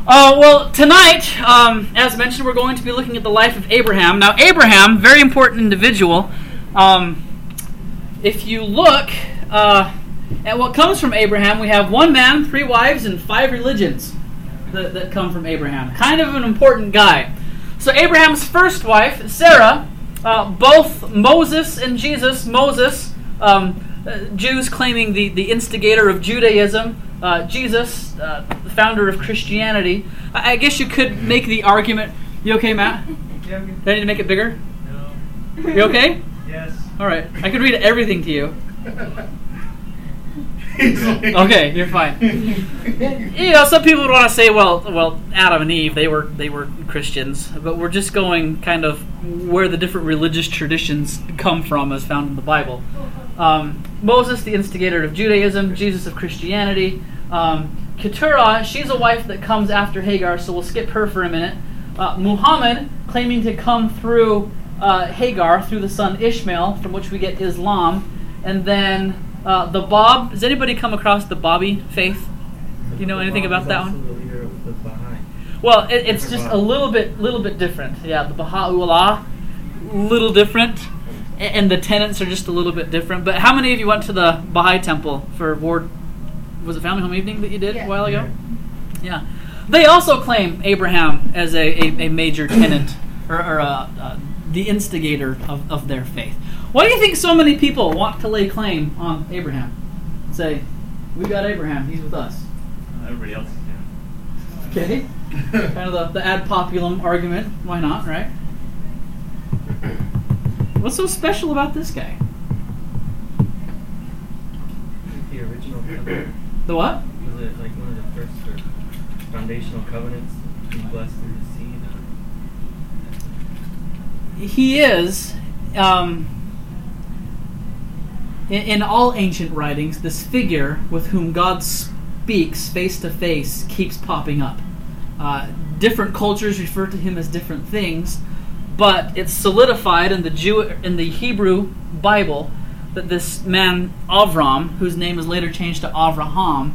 Well, tonight, as mentioned, we're going to be looking at the life of Abraham. Now, Abraham, very important individual. If you look at what comes from Abraham, we have one man, 3 wives, and 5 religions that come from Abraham. Kind of an important guy. So Abraham's first wife, Sarah, both Moses and Jesus, Moses, Jews claiming the instigator of Judaism, Jesus, the founder of Christianity. I guess you could make the argument. You okay, Matt? Yeah, Do I need to make it bigger? No. You okay? Yes. All right. I could read everything to you. Okay, you're fine. Some people would want to say, well, Adam and Eve, they were Christians, but we're just going kind of where the different religious traditions come from, as found in the Bible. Moses, the instigator of Judaism, Jesus of Christianity. Keturah, she's a wife that comes after Hagar, so we'll skip her for a minute. Muhammad, claiming to come through Hagar, through the son Ishmael, from which we get Islam. And then the Bab. Does anybody come across the Babi faith? Do you know anything about that one? The leader of the Baha'i. Well, it's just a little bit different. Yeah, the Baha'u'llah, little different. And the tenets are just a little bit different. But how many of you went to the Baha'i temple for Ward? Was it Family Home Evening that you did a while ago? Yeah. They also claim Abraham as a major tenant or the instigator of their faith. Why do you think so many people want to lay claim on Abraham? Say, we got Abraham, he's with us. Everybody else is doing. Okay. Kind of the ad populum argument. Why not, right? What's so special about this guy? The original covenant. The what? Was it like one of the first foundational covenants to be blessed through the seed? He is, in all ancient writings, this figure with whom God speaks face to face keeps popping up. Different cultures refer to him as different things, but it's solidified in the Hebrew Bible that this man Avram, whose name is later changed to Avraham,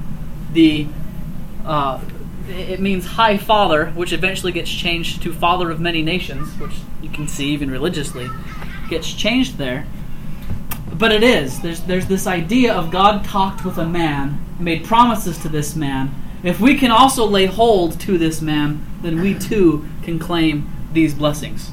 it means high father, which eventually gets changed to father of many nations, which you can see even religiously gets changed there. But it is. There's this idea of God talked with a man, made promises to this man. If we can also lay hold to this man, then we too can claim these blessings.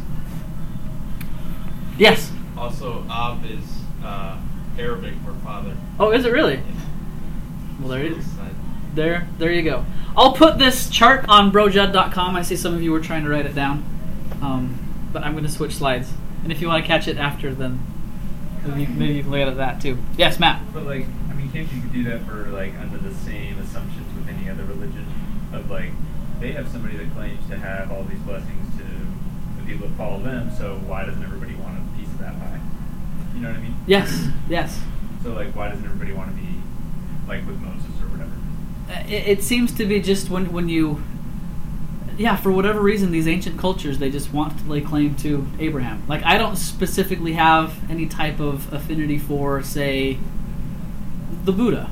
Yes? Also, Ab is Arabic for father. Oh, is it really? Well, there it is. There you go. I'll put this chart on brojud.com. I see some of you were trying to write it down. But I'm going to switch slides. And if you want to catch it after, then maybe you can look at that too. Yes, Matt? But can't you do that for under the same assumptions with any other religion? Of they have somebody that claims to have all these blessings to the people that follow them, so why doesn't everybody want a piece of that pie? You know what I mean? Yes. So why doesn't everybody want to be with Moses or whatever? It seems to be just when you, for whatever reason, these ancient cultures, they just want to lay claim to Abraham. I don't specifically have any type of affinity for, say, the Buddha.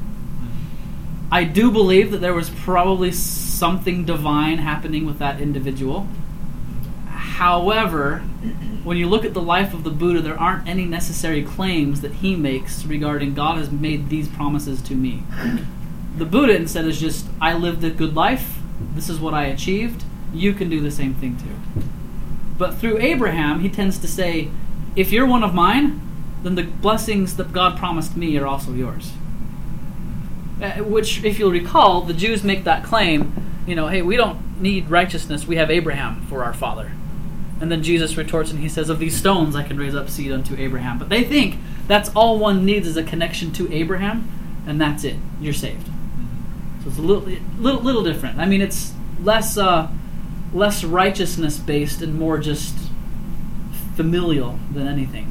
I do believe that there was probably something divine happening with that individual. However, when you look at the life of the Buddha, there aren't any necessary claims that he makes regarding God has made these promises to me. The Buddha instead is just, I lived a good life, this is what I achieved, you can do the same thing too. But through Abraham, he tends to say, if you're one of mine, then the blessings that God promised me are also yours. Which, if you'll recall, the Jews make that claim, hey, we don't need righteousness, we have Abraham for our father. And then Jesus retorts and he says, of these stones I can raise up seed unto Abraham. But they think that's all one needs is a connection to Abraham, and that's it. You're saved. So it's a little different. I mean, it's less righteousness based and more just familial than anything.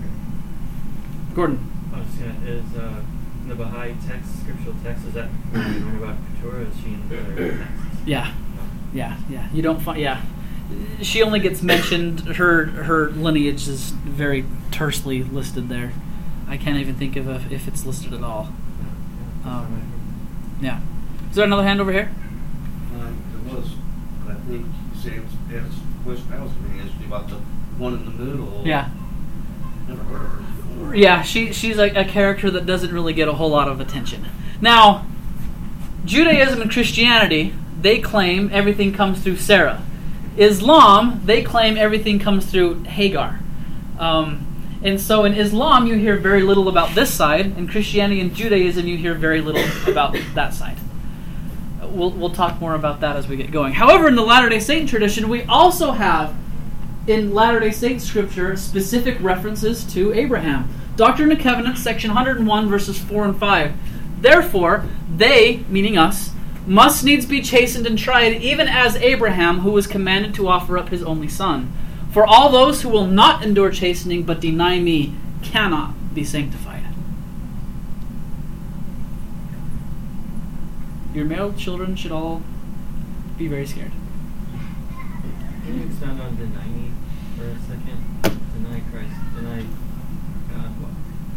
Okay. Gordon. Is in the Baha'i text, scriptural text, is that when we learn about Keturah, is she in the other texts? Yeah. You don't find. She only gets mentioned. Her lineage is very tersely listed there. I can't even think of if it's listed at all. Yeah. Is there another hand over here? The think you say it's question I was going to ask you about the one in the middle. Yeah. Never heard of her before. Yeah, she's a character that doesn't really get a whole lot of attention. Now, Judaism and Christianity, they claim everything comes through Sarah. Islam, they claim everything comes through Hagar. And so in Islam, you hear very little about this side. In Christianity and Judaism, you hear very little about that side. We'll talk more about that as we get going. However, in the Latter-day Saint tradition, we also have, in Latter-day Saint scripture, specific references to Abraham. Doctrine and Covenants, section 101, verses 4 and 5. Therefore, they, meaning us, must needs be chastened and tried, even as Abraham, who was commanded to offer up his only son. For all those who will not endure chastening but deny me cannot be sanctified. Your male children should all be very scared. Can you expound on deny me for a second? Deny Christ, deny God, what?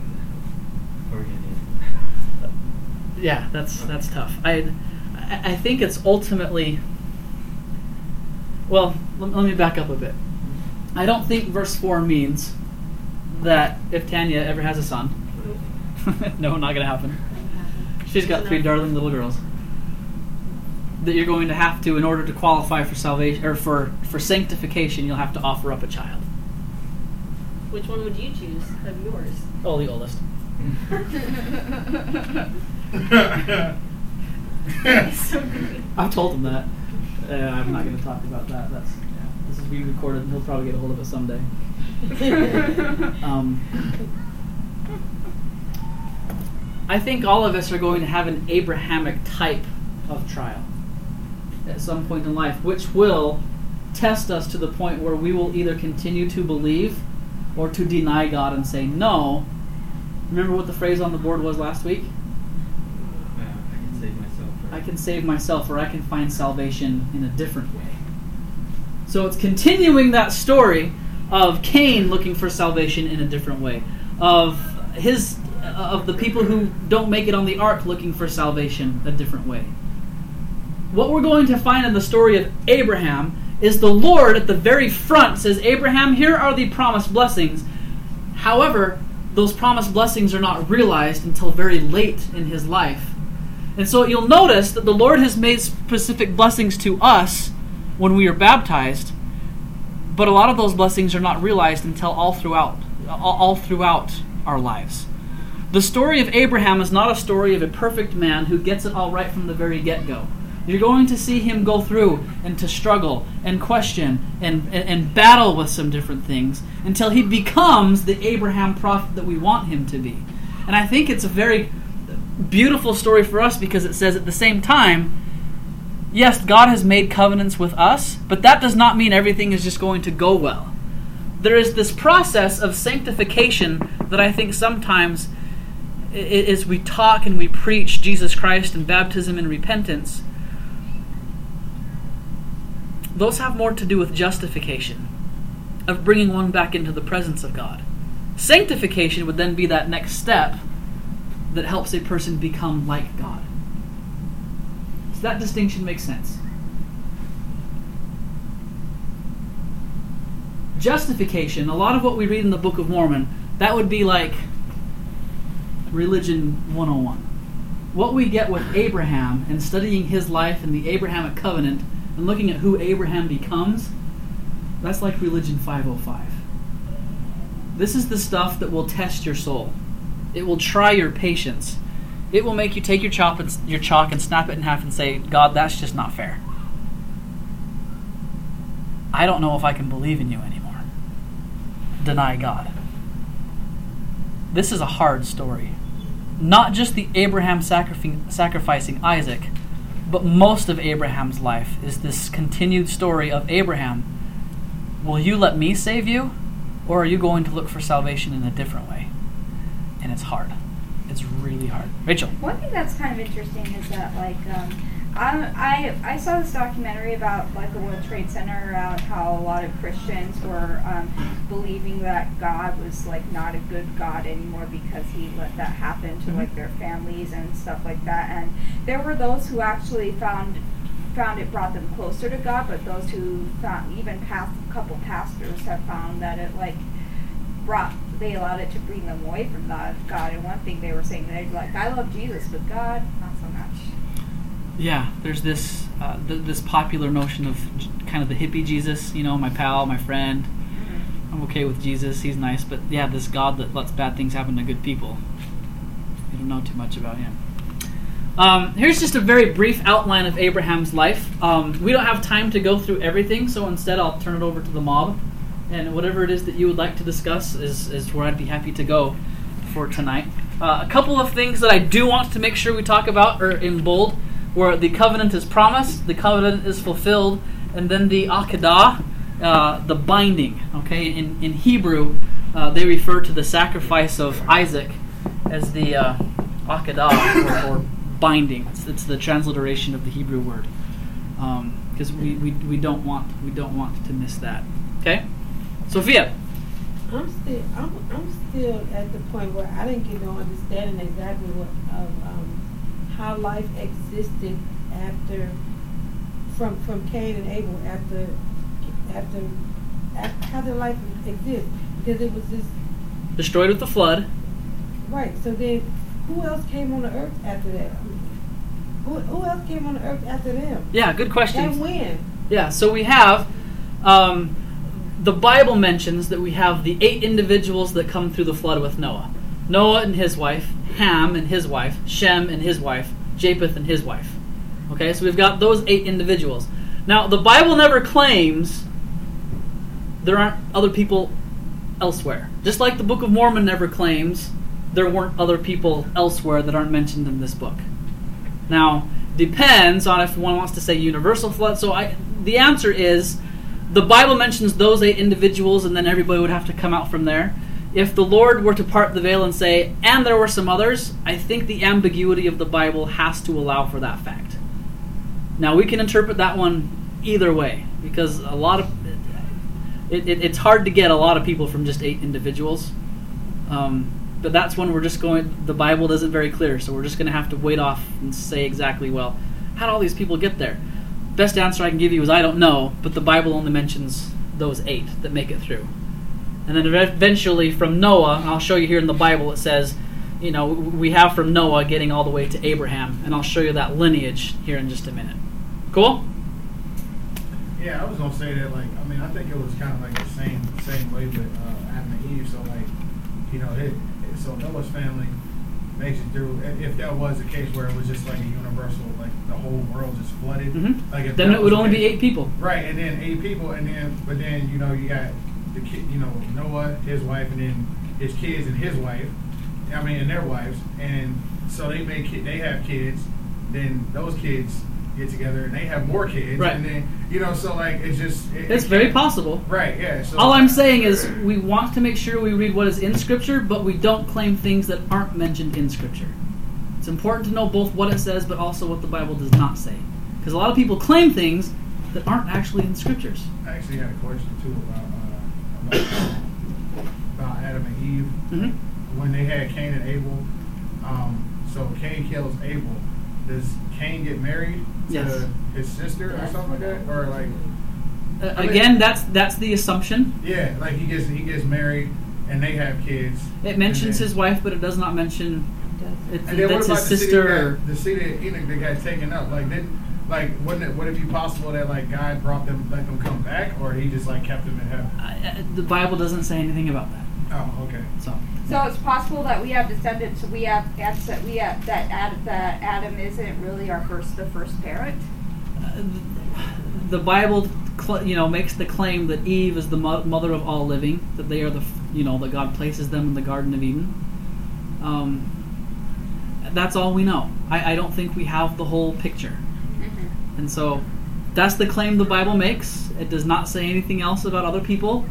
Yeah, that's tough. I think it's ultimately... Well, let me back up a bit. I don't think verse 4 means that if Tanya ever has a son... No, not going to happen. She's got 3 darling little girls. That you're going to have to, in order to qualify for salvation or for sanctification, you'll have to offer up a child. Which one would you choose of yours? Oh, the oldest. So great. I've told him that. I'm not going to talk about that. This is being recorded, and he'll probably get a hold of it someday. I think all of us are going to have an Abrahamic type of trial at some point in life, which will test us to the point where we will either continue to believe or to deny God and say no. Remember what the phrase on the board was last week? I can save myself. I can save myself, or I can find salvation in a different way. So it's continuing that story of Cain looking for salvation in a different way, of the people who don't make it on the ark looking for salvation a different way. What we're going to find in the story of Abraham is the Lord at the very front says, Abraham, here are the promised blessings. However, those promised blessings are not realized until very late in his life. And so you'll notice that the Lord has made specific blessings to us when we are baptized, but a lot of those blessings are not realized until all throughout our lives. The story of Abraham is not a story of a perfect man who gets it all right from the very get-go. You're going to see him go through and to struggle and question and battle with some different things until he becomes the Abraham prophet that we want him to be. And I think it's a very beautiful story for us because it says at the same time, yes, God has made covenants with us, but that does not mean everything is just going to go well. There is this process of sanctification that I think sometimes as we talk and we preach Jesus Christ and baptism and repentance, those have more to do with justification, of bringing one back into the presence of God. Sanctification would then be that next step that helps a person become like God. Does that distinction make sense? Justification, a lot of what we read in the Book of Mormon, that would be like Religion 101. What we get with Abraham and studying his life and the Abrahamic covenant and looking at who Abraham becomes, that's like Religion 505. This is the stuff that will test your soul. It will try your patience. It will make you take your chalk and snap it in half and say, God, that's just not fair. I don't know if I can believe in you anymore. Deny God. This is a hard story. Not just the Abraham sacrificing Isaac, but most of Abraham's life is this continued story of Abraham. Will you let me save you? Or are you going to look for salvation in a different way? And it's hard. It's really hard. Rachel? One thing that's kind of interesting is that, I saw this documentary about, the World Trade Center, around how a lot of Christians were believing that God was, not a good God anymore because he let that happen to, their families and stuff like that. And there were those who actually found found it brought them closer to God, but those who found, even past couple pastors have found that it like they allowed it to bring them away from God. And one thing they were saying, they'd like, I love Jesus, but God, not so much. Yeah, there's this this popular notion of kind of the hippie Jesus, my pal, my friend. I'm okay with Jesus, he's nice, but yeah, this God that lets bad things happen to good people. You don't know too much about him. Here's just a very brief outline of Abraham's life. We don't have time to go through everything, so instead I'll turn it over to the mob, and whatever it is that you would like to discuss is where I'd be happy to go for tonight. A couple of things that I do want to make sure we talk about are in bold, where the covenant is promised, the covenant is fulfilled, and then the Akedah, the binding. Okay, in Hebrew, they refer to the sacrifice of Isaac as the Akedah, or binding. It's the transliteration of the Hebrew word, because we don't want to miss that. Okay, Sophia. I'm still at the point where I didn't get no understanding exactly how life existed after from Cain and Abel after how their life exists, because it was just destroyed with the flood. Right. So then, who else came on the earth after that? Who else came on the earth after them? Yeah, good question. And when? Yeah, so we have the Bible mentions that we have the 8 individuals that come through the flood with Noah. Noah and his wife, Ham and his wife, Shem and his wife, Japheth and his wife. Okay, so we've got those 8 individuals. Now, the Bible never claims there aren't other people elsewhere. Just like the Book of Mormon never claims there weren't other people elsewhere that aren't mentioned in this book. Now, depends on if one wants to say universal flood. So the answer is, the Bible mentions those 8 individuals, and then everybody would have to come out from there. If the Lord were to part the veil and say, and there were some others, I think the ambiguity of the Bible has to allow for that fact. Now, we can interpret that one either way, because a lot of it's hard to get a lot of people from just 8 individuals. But that's when we're just going, the Bible isn't very clear, so we're just going to have to wait off and say exactly, well, how did all these people get there? Best answer I can give you is I don't know, but the Bible only mentions those 8 that make it through. And then eventually from Noah, I'll show you here in the Bible, it says, we have from Noah getting all the way to Abraham, and I'll show you that lineage here in just a minute. Cool? Yeah, I was going to say that, I think it was kind of like the same way with Adam and Eve, so so Noah's family makes it through. If that was the case where it was just like a universal, like the whole world just flooded, if then it would only be 8 people, right? And then 8 people, but then you got the kid, Noah, his wife, and then his kids and his wife. And their wives, and so they have kids. Then those kids get together and they have more kids, right? And then so it's just it's very possible, right? Yeah. So all I'm saying is we want to make sure we read what is in Scripture, but we don't claim things that aren't mentioned in Scripture. It's important to know both what it says, but also what the Bible does not say, because a lot of people claim things that aren't actually in Scriptures. I actually had a question too about Adam and Eve when they had Cain and Abel. So Cain kills Abel. Does Cain get married to his sister or something like that, or again, that's the assumption. Yeah, like he gets married and they have kids. It mentions his wife, but it does not mention that's his sister. The city of Enoch that got taken up. Would it be possible that God let them come back, or he just kept them in heaven? The Bible doesn't say anything about that. Oh, okay. So it's possible that we have descendants. That Adam isn't really the first parent. The Bible, makes the claim that Eve is the mother of all living. That they are that God places them in the Garden of Eden. That's all we know. I don't think we have the whole picture, and so that's the claim the Bible makes. It does not say anything else about other people.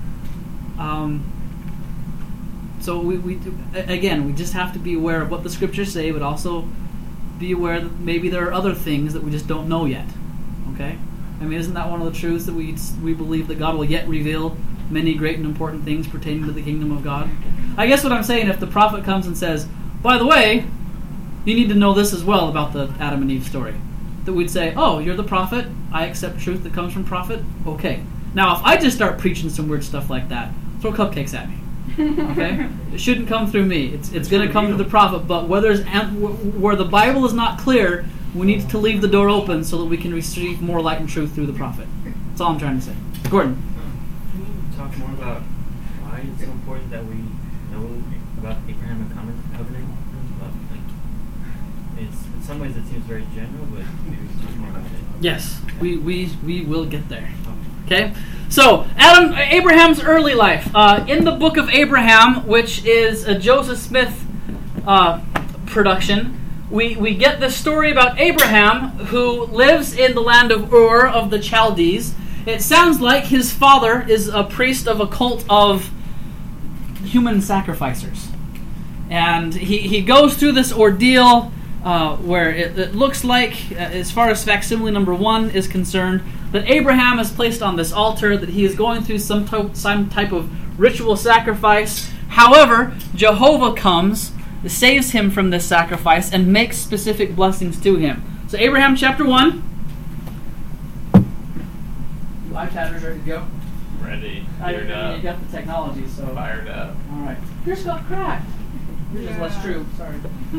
So we just have to be aware of what the Scriptures say, but also be aware that maybe there are other things that we just don't know yet. Okay? Isn't that one of the truths that we believe that God will yet reveal many great and important things pertaining to the kingdom of God? I guess what I'm saying, if the prophet comes and says, by the way, you need to know this as well about the Adam and Eve story. that we'd say, oh, you're the prophet, I accept truth that comes from prophet, okay. Now, if I just start preaching some weird stuff like that, throw cupcakes at me. Okay? It shouldn't come through me. It's going to come through the prophet, but where the Bible is not clear, we need to leave the door open so that we can receive more light and truth through the prophet. That's all I'm trying to say. Gordon. Can you talk more about why it's so important that we know about Abraham and covenant? Like, in some ways it seems very general, but maybe we can talk more about it. Yes, we will get there. Okay? So, Abraham's early life. In the book of Abraham, which is a Joseph Smith production, we get the story about Abraham, who lives in the land of Ur of the Chaldees. It sounds like his father is a priest of a cult of human sacrificers. And he goes through this ordeal where it looks like, as far as facsimile number 1 is concerned, that Abraham is placed on this altar, that he is going through some type of ritual sacrifice. However, Jehovah comes, saves him from this sacrifice, and makes specific blessings to him. So Abraham chapter 1. iPad ready to go? Ready. You Geared up. got the technology, so... Fired up. Alright. Yours got cracked. Yours is less true. Sorry.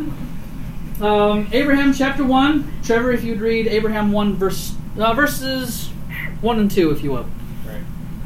Abraham chapter 1. Trevor, if you'd read Abraham 1 verses 1 and 2, if you will. Right.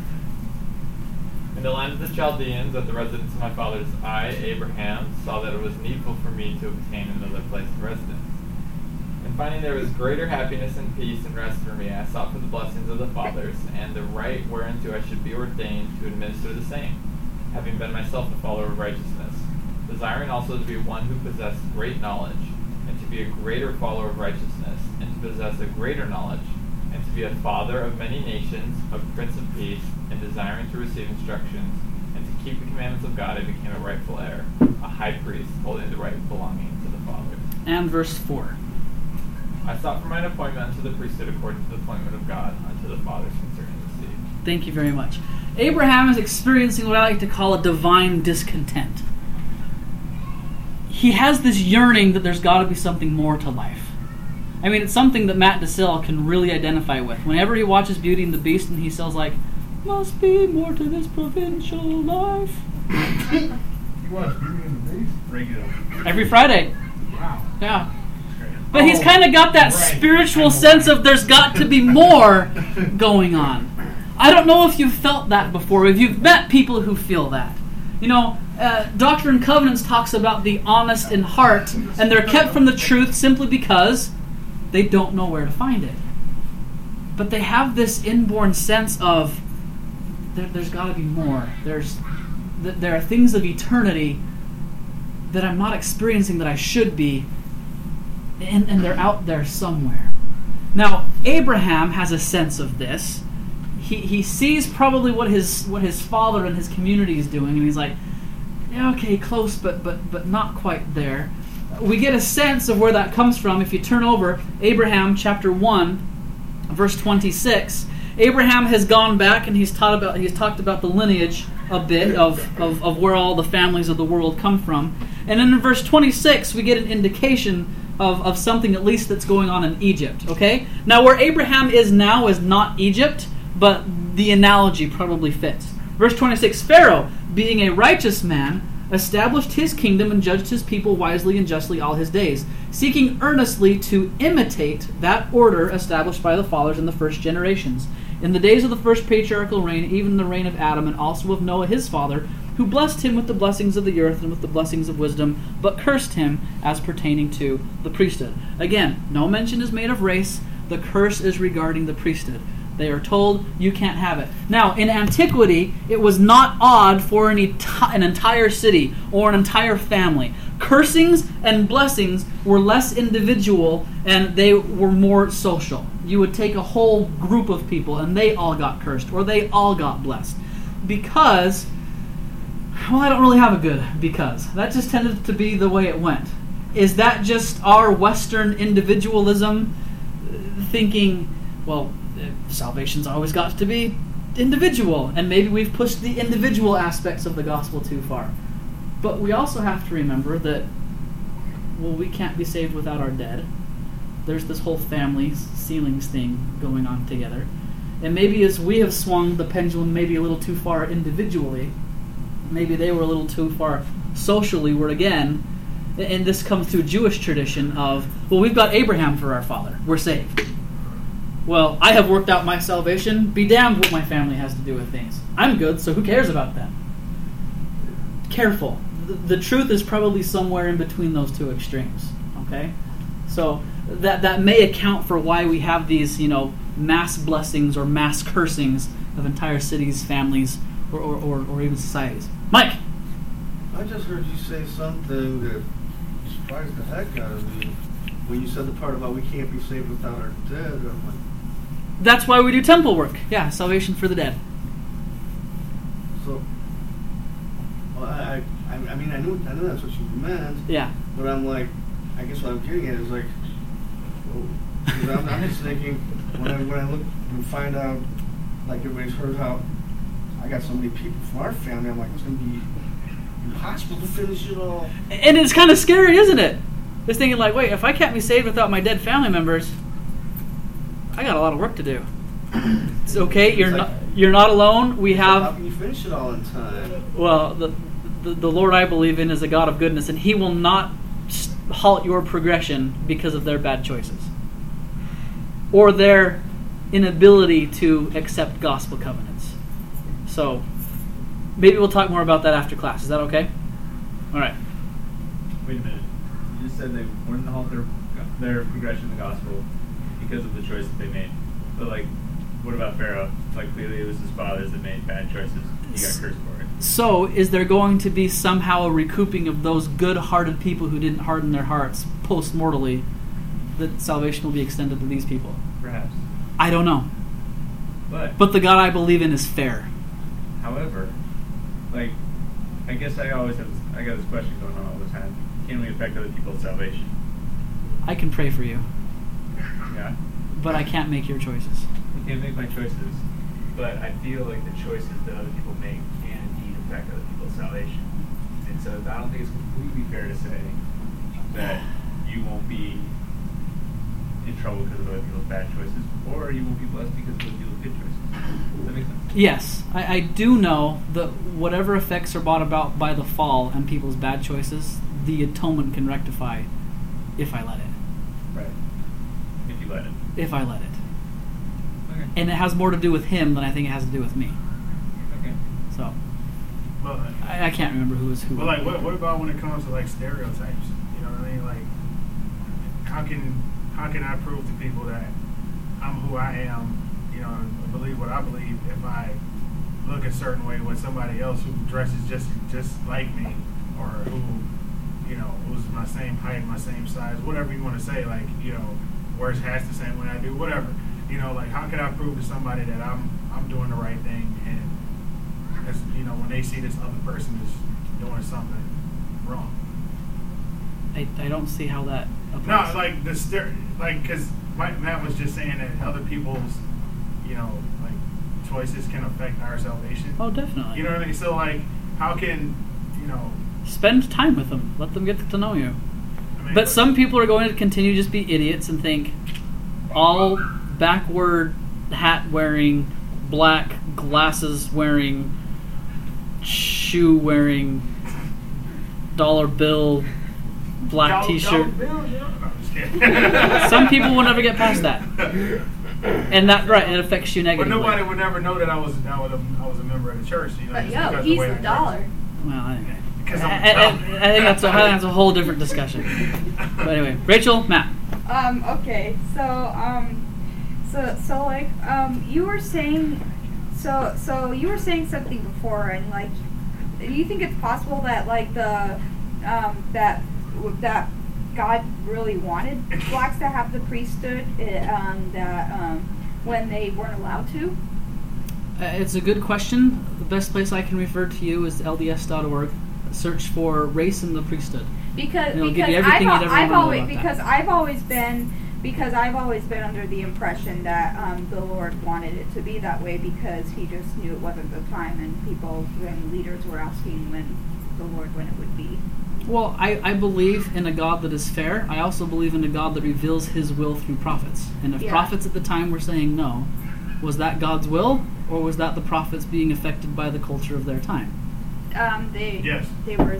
In the land of the Chaldeans, at the residence of my fathers, I, Abraham, saw that it was needful for me to obtain another place of residence. And finding there was greater happiness and peace and rest for me, I sought for the blessings of the fathers, and the right whereunto I should be ordained to administer the same, having been myself a follower of righteousness, desiring also to be one who possessed great knowledge, and to be a greater follower of righteousness, and to possess a greater knowledge, and to be a father of many nations, a prince of peace, and desiring to receive instructions, and to keep the commandments of God, I became a rightful heir, a high priest, holding the right belonging to the fathers. And verse 4. I sought for mine appointment unto the priesthood according to the appointment of God unto the fathers concerning the seed. Thank you very much. Abraham is experiencing what I like to call a divine discontent. He has this yearning that there's got to be something more to life. I mean, it's something that Matt DeSille can really identify with. Whenever he watches Beauty and the Beast and he says, like, must be more to this provincial life. You watch Beauty and the Beast? Regularly. Every Friday. Wow. Yeah. But he's kind of got that spiritual sense of there's got to be more going on. I don't know if you've felt that before, if you've met people who feel that. You know, Doctrine and Covenants talks about the honest in heart, and they're kept from the truth simply because they don't know where to find it. But they have this inborn sense of there's got to be more. There are things of eternity that I'm not experiencing that I should be, and they're out there somewhere. Now, Abraham has a sense of this. He sees probably what his father and his community is doing, and he's like, yeah, okay, close, but not quite there. We get a sense of where that comes from if you turn over Abraham chapter 1, verse 26. Abraham has gone back and he's talked about the lineage a bit of where all the families of the world come from. And then in verse 26, we get an indication of something at least that's going on in Egypt. Okay? Now, where Abraham is now is not Egypt, but the analogy probably fits. Verse 26, Pharaoh, being a righteous man, established his kingdom and judged his people wisely and justly all his days, seeking earnestly to imitate that order established by the fathers in the first generations. In the days of the first patriarchal reign, even the reign of Adam, and also of Noah his father, who blessed him with the blessings of the earth and with the blessings of wisdom, but cursed him as pertaining to the priesthood. Again, no mention is made of race. The curse is regarding the priesthood. They are told, you can't have it. Now, in antiquity, it was not odd for an entire city or an entire family. Cursings and blessings were less individual and they were more social. You would take a whole group of people and they all got cursed or they all got blessed. Because, well, I don't really have a good because. That just tended to be the way it went. Is that just our Western individualism thinking, well, salvation's always got to be individual, and maybe we've pushed the individual aspects of the gospel too far. But we also have to remember that, well, we can't be saved without our dead. there's this whole family ceilings thing going on together. And maybe as we have swung the pendulum maybe a little too far individually, maybe they were a little too far socially, where again, and this comes through Jewish tradition of, well, we've got Abraham for our father. We're saved. Well, I have worked out my salvation. Be damned what my family has to do with things. I'm good, so who cares about them? Careful. The truth is probably somewhere in between those two extremes. Okay? So that may account for why we have these, mass blessings or mass cursings of entire cities, families, or even societies. Mike! I just heard you say something that surprised the heck out of me when you said the part about we can't be saved without our dead. I'm like, that's why we do temple work. Yeah, salvation for the dead. So, well, I mean, I knew that's what you meant. Yeah. But I'm like, I guess what I'm getting at is like, whoa. 'Cause I'm just thinking when I look and find out, like everybody's heard how I got so many people from our family, I'm like, it's gonna be impossible to finish it all. And it's kind of scary, isn't it? Just thinking like, wait, if I can't be saved without my dead family members, I got a lot of work to do. It's okay. You're not alone. We have. How can you finish it all in time? Well, the Lord I believe in is a God of goodness, and He will not halt your progression because of their bad choices or their inability to accept gospel covenants. So maybe we'll talk more about that after class. Is that okay? All right. Wait a minute. You just said they wouldn't halt their progression in the gospel because of the choices they made. But what about Pharaoh? Clearly it was his fathers that made bad choices. He got cursed for it. So is there going to be somehow a recouping of those good-hearted people who didn't harden their hearts post-mortally, that salvation will be extended to these people? Perhaps. I don't know. But the God I believe in is fair. However, I guess I got this question going on all the time. Can we affect other people's salvation? I can pray for you, Yeah. but I can't make your choices. I can't make my choices, but I feel like the choices that other people make can indeed affect other people's salvation. And so I don't think it's completely fair to say that you won't be in trouble because of other people's bad choices, or you won't be blessed because of other people's good choices. Does that make sense? Yes, I do know that whatever effects are brought about by the fall and people's bad choices, the atonement can rectify if I let it. Right. If you let it. If I let it. Okay. And it has more to do with him than I think it has to do with me. Okay. So, Well, I can't remember who was who. Well, what about when it comes to stereotypes? You know what I mean? How can I prove to people that I'm who I am? And believe what I believe if I look a certain way with somebody else who dresses just like me, or who who's my same height, my same size, whatever you want to say, wears hats the same way I do, whatever. How can I prove to somebody that I'm doing the right thing, and as when they see this other person is doing something wrong? I don't see how that applies. No, because Matt was just saying that other people's choices can affect our salvation. Oh, definitely. You know what I mean? So how can spend time with them, let them get to know you. But some people are going to continue to just be idiots and think all backward hat wearing, black glasses wearing, shoe wearing, dollar bill, black t-shirt. Some people will never get past that, and it affects you negatively. But nobody would never know that I was a member of the church. But he's the dollar. Well, anyway. I think that's a whole different discussion. But anyway, Rachel, Matt. Okay. So you were saying, so you were saying something before, and do you think it's possible that that God really wanted blacks to have the priesthood when they weren't allowed to? It's a good question. The best place I can refer to you is LDS.org. Search for race in the priesthood. Because I've always been under the impression that the Lord wanted it to be that way because He just knew it wasn't the time, and leaders were asking when it would be. Well, I believe in a God that is fair. I also believe in a God that reveals his will through prophets. And if prophets at the time were saying no, was that God's will, or was that the prophets being affected by the culture of their time? Yes. They were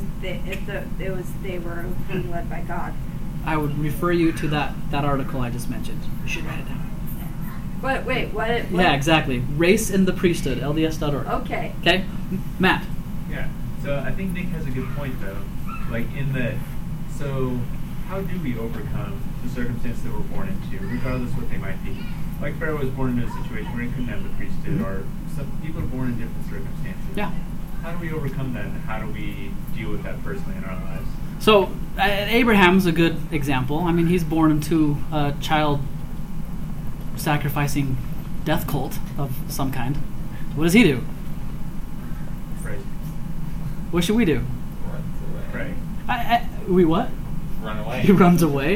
being led by God. I would refer you to that article I just mentioned. You should write it down. What? Yeah, exactly. Race in the Priesthood, LDS.org. Okay. Okay? Matt. Yeah. So I think Nick has a good point, though. Like, in that, so how do we overcome the circumstance that we're born into, regardless what they might be? Like, Pharaoh was born into a situation where he couldn't have the priesthood, or some people are born in different circumstances. Yeah. How do we overcome that, and how do we deal with that personally in our lives? So, Abraham's a good example. I mean, he's born into a child sacrificing death cult of some kind. What does he do? Right. What should we do? Runs away. Right. We what? Run away. He runs away.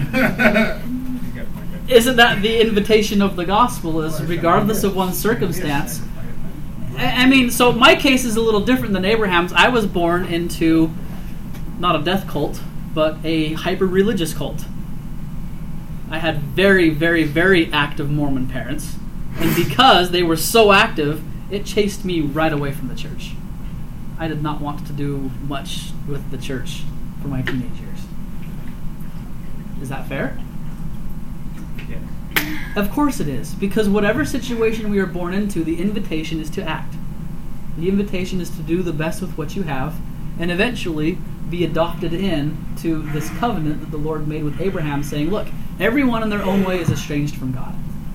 Isn't that the invitation of the gospel? Is regardless of one's circumstance. I mean, so my case is a little different than Abraham's. I was born into not a death cult, but a hyper-religious cult. I had very, very, very active Mormon parents, and because they were so active, it chased me right away from the church. I did not want to do much with the church for my teenage years. Is that fair? Yes. Of course it is, because whatever situation we are born into, the invitation is to act. The invitation is to do the best with what you have, and eventually be adopted in to this covenant that the Lord made with Abraham, saying, look, everyone in their own way is estranged from God.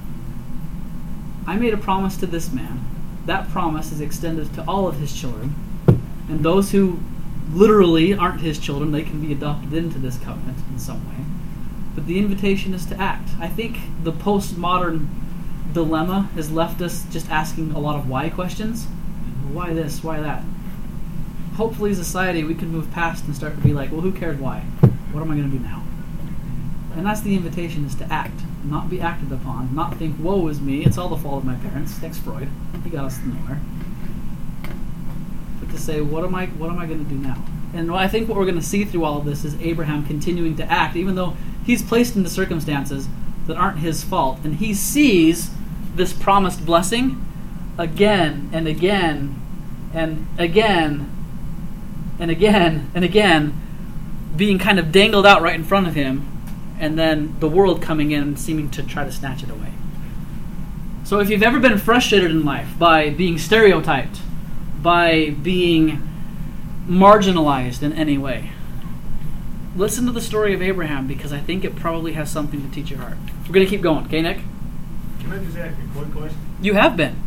I made a promise to this man. That promise is extended to all of his children, and those who literally aren't his children, they can be adopted into this covenant in some way. But the invitation is to act. I think the postmodern dilemma has left us just asking a lot of why questions. Why this? Why that? Hopefully as a society we can move past and start to be like, well, who cared why? What am I going to do now? And that's the invitation, is to act, not be acted upon, not think, woe is me, it's all the fault of my parents. Thanks, Freud. He got us nowhere. But to say, what am I going to do now? And I think what we're going to see through all of this is Abraham continuing to act, even though he's placed into circumstances that aren't his fault. And he sees this promised blessing again and again and again and again and again being kind of dangled out right in front of him, and then the world coming in and seeming to try to snatch it away. So if you've ever been frustrated in life by being stereotyped, by being marginalized in any way, listen to the story of Abraham, because I think it probably has something to teach your heart. We're going to keep going. Okay, Nick? Can I just ask a quick question? You have been.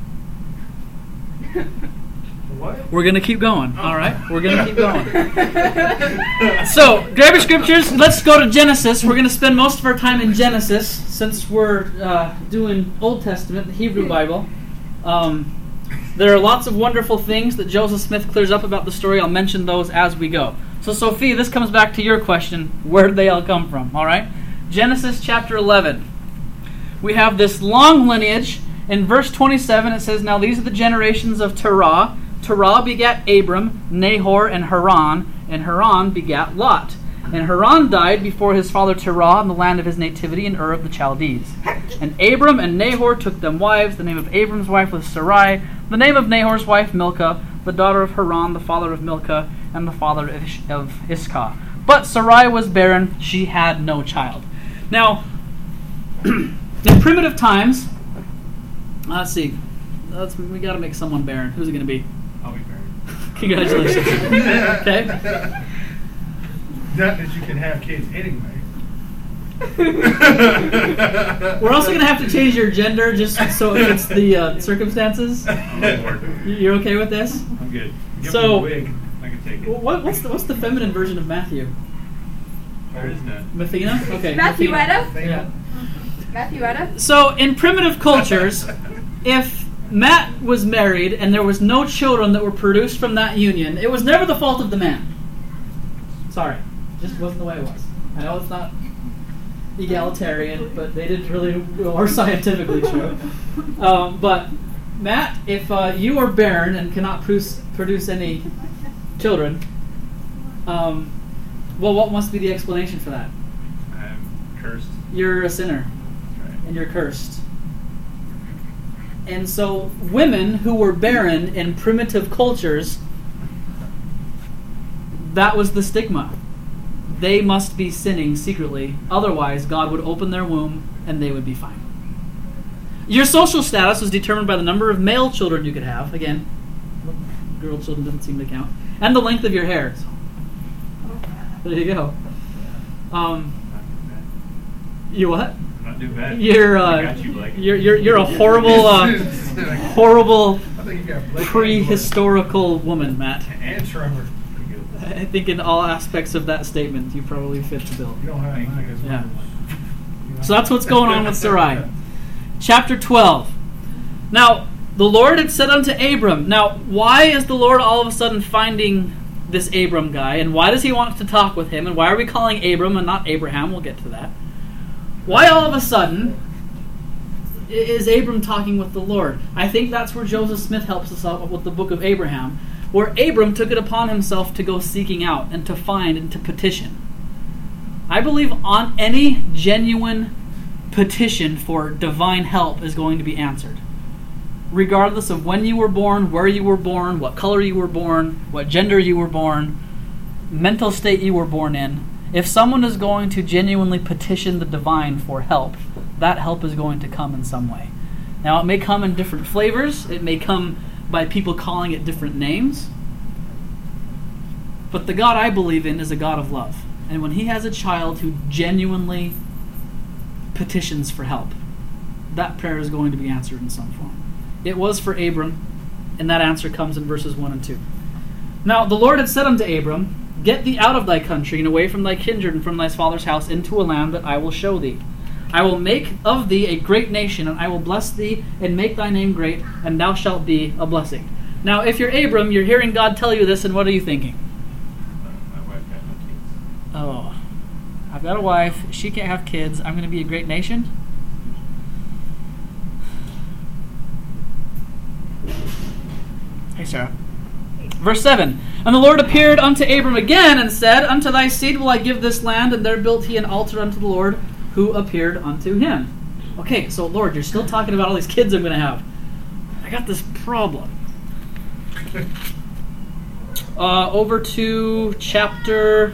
What? We're going to keep going. All right? We're going to keep going. So, grab your scriptures. Let's go to Genesis. We're going to spend most of our time in Genesis, since we're doing Old Testament, the Hebrew Bible. There are lots of wonderful things that Joseph Smith clears up about the story. I'll mention those as we go. So, Sophie, this comes back to your question. Where did they all come from? All right? Genesis chapter 11. We have this long lineage. In verse 27, it says, now these are the generations of Terah. Terah begat Abram, Nahor, and Haran begat Lot. And Haran died before his father Terah in the land of his nativity in Ur of the Chaldees. And Abram and Nahor took them wives. The name of Abram's wife was Sarai. The name of Nahor's wife, Milcah, the daughter of Haran, the father of Milcah, and the father of Iscah. But Sarai was barren. She had no child. Now, in primitive times, let's see. We got to make someone barren. Who's it going to be? I'll be barren. Congratulations. Okay. Not that you can have kids anyway. We're also going to have to change your gender just so it fits the circumstances. You're okay with this? I'm good. Give So, me a wig. I can take it. what's the feminine version of Matthew? There is none. Mathena? Okay. Matthewetta? Yeah. Matthewetta? So, in primitive cultures, if Matt was married and there was no children that were produced from that union, it was never the fault of the man. Sorry. Just wasn't the way it was. I know it's not egalitarian, but they didn't really, or scientifically true. But, Matt, if you are barren and cannot produce any children, Well, what must be the explanation for that? I'm cursed. You're a sinner, That's right. and you're cursed. And so women who were barren in primitive cultures, that was the stigma. They must be sinning secretly, otherwise God would open their womb and they would be fine. Your social status was determined by the number of male children you could have. Again, girl children didn't seem to count. And the length of your hair. So, there you go. You what? Not too bad. You're I got you, Blake. you're a horrible horrible I think you got Blake prehistorical woman, Matt. and Trevor. I think in all aspects of that statement, you probably fit the bill. You don't have Mike as well. Yeah. So that's what's going on with Sarai. Chapter 12. Now, the Lord had said unto Abram. Now, why is the Lord all of a sudden finding this Abram guy? And why does he want to talk with him? And why are we calling Abram and not Abraham? We'll get to that. Why all of a sudden is Abram talking with the Lord? I think that's where Joseph Smith helps us out with the book of Abraham, where Abram took it upon himself to go seeking out and to find and to petition. I believe on any genuine petition for divine help is going to be answered. Regardless of when you were born, where you were born, what color you were born, what gender you were born, mental state you were born in, if someone is going to genuinely petition the divine for help, that help is going to come in some way. Now, it may come in different flavors. It may come by people calling it different names. But the God I believe in is a God of love. And when he has a child who genuinely petitions for help, that prayer is going to be answered in some form. It was for Abram, and that answer comes in verses 1 and 2. Now, the Lord had said unto Abram, Get thee out of thy country, and away from thy kindred, and from thy father's house, into a land that I will show thee. I will make of thee a great nation, and I will bless thee, and make thy name great, and thou shalt be a blessing. Now, if you're Abram, you're hearing God tell you this, and what are you thinking? My wife got no kids. Oh, I've got a wife, she can't have kids, I'm going to be a great nation? Hey, Sarah. Verse 7, And the Lord appeared unto Abram again, and said, Unto thy seed will I give this land, and there built he an altar unto the Lord, who appeared unto him. Okay, so Lord, you're still talking about all these kids I'm going to have. I got this problem. Over to chapter...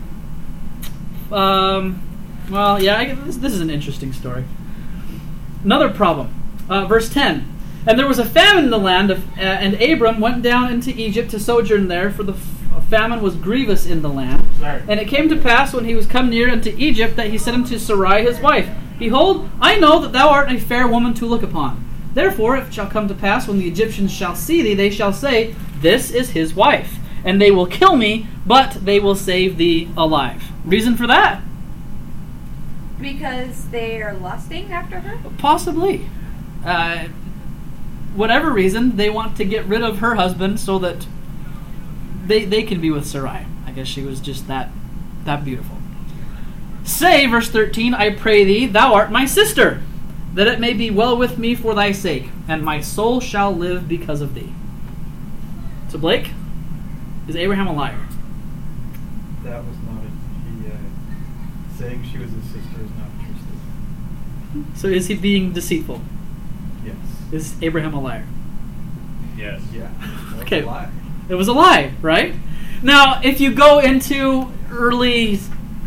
this is an interesting story. Another problem. Verse 10. And there was a famine in the land, and Abram went down into Egypt to sojourn there, for the famine was grievous in the land. Sorry. And it came to pass, when he was come near unto Egypt, that he said unto Sarai his wife, Behold, I know that thou art a fair woman to look upon. Therefore it shall come to pass, when the Egyptians shall see thee, they shall say, This is his wife. And they will kill me, but they will save thee alive. Reason for that? Because they are lusting after her? Possibly. Whatever reason, they want to get rid of her husband so that they can be with Sarai. I guess she was just that beautiful. Say, verse 13, I pray thee, thou art my sister, that it may be well with me for thy sake, and my soul shall live because of thee. So Blake, is Abraham a liar? That was not saying she was his sister is not true. So is he being deceitful? Yes. Is Abraham a liar? Yes. Yeah. Okay. It was a lie, right? Now, if you go into early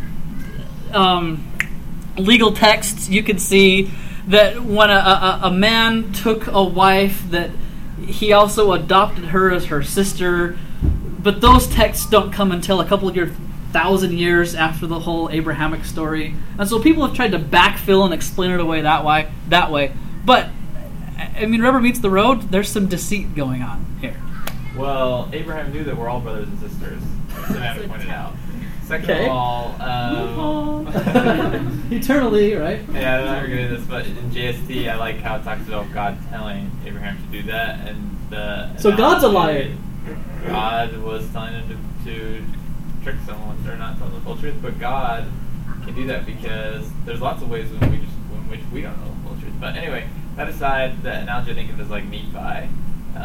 legal texts, you could see that when a man took a wife, that he also adopted her as her sister. But those texts don't come until a couple of 1,000 years after the whole Abrahamic story. And so people have tried to backfill and explain it away that way. But, I mean, rubber meets the road, there's some deceit going on here. Well, Abraham knew that we're all brothers and sisters, as Samantha pointed out. Second Okay. of all, Eternally, right? yeah, I'm not going to do this, but in JST, I like how it talks about God telling Abraham to do that, and So God's a liar. God was telling him to trick someone, or not tell them the full truth, but God can do that because there's lots of ways in which we don't know the full truth. But anyway, that aside, the analogy I think of is like Nephi.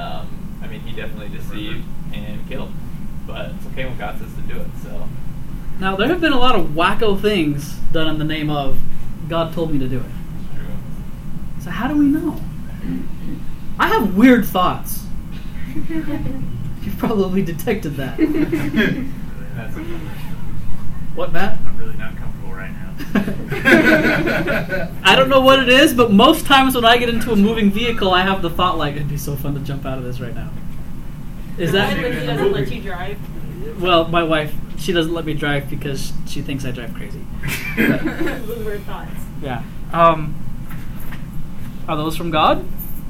I mean, he definitely deceived and killed, but it's okay when God says to do it. So Now, there have been a lot of wacko things done in the name of God told me to do it. So how do we know? I have weird thoughts. You've probably detected that. That's okay. What, Matt? I'm really not comfortable right now. I don't know what it is, but most times when I get into a moving vehicle, I have the thought like, it'd be so fun to jump out of this right now. Is And when that... he doesn't let you drive. Well, my wife, she doesn't let me drive because she thinks I drive crazy. Those were thoughts. Yeah. Are those from God?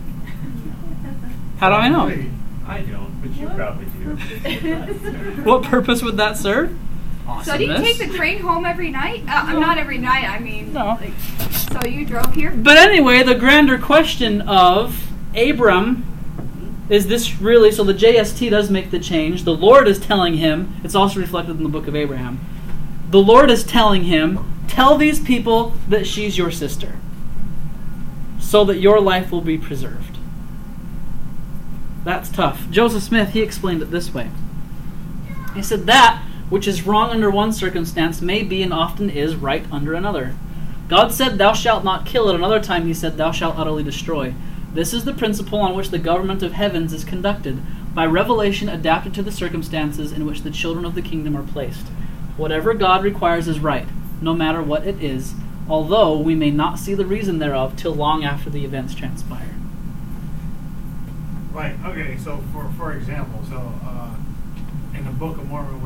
How do I know? I don't, but you probably do. What purpose would that serve? So do you Awesomeness. take the train home every night? Not every night. I mean, No. like, so you drove here? But anyway, the grander question of Abram, is this really, so the JST does make the change. The Lord is telling him, it's also reflected in the book of Abraham, the Lord is telling him, tell these people that she's your sister, so that your life will be preserved. That's tough. Joseph Smith, he explained it this way. He said, that which is wrong under one circumstance may be and often is right under another. God said, thou shalt not kill. At another time he said, thou shalt utterly destroy. This is the principle on which the government of heavens is conducted, by revelation adapted to the circumstances in which the children of the kingdom are placed. Whatever God requires is right, no matter what it is, although we may not see the reason thereof till long after the events transpire. Like, okay, so for example, in the Book of Mormon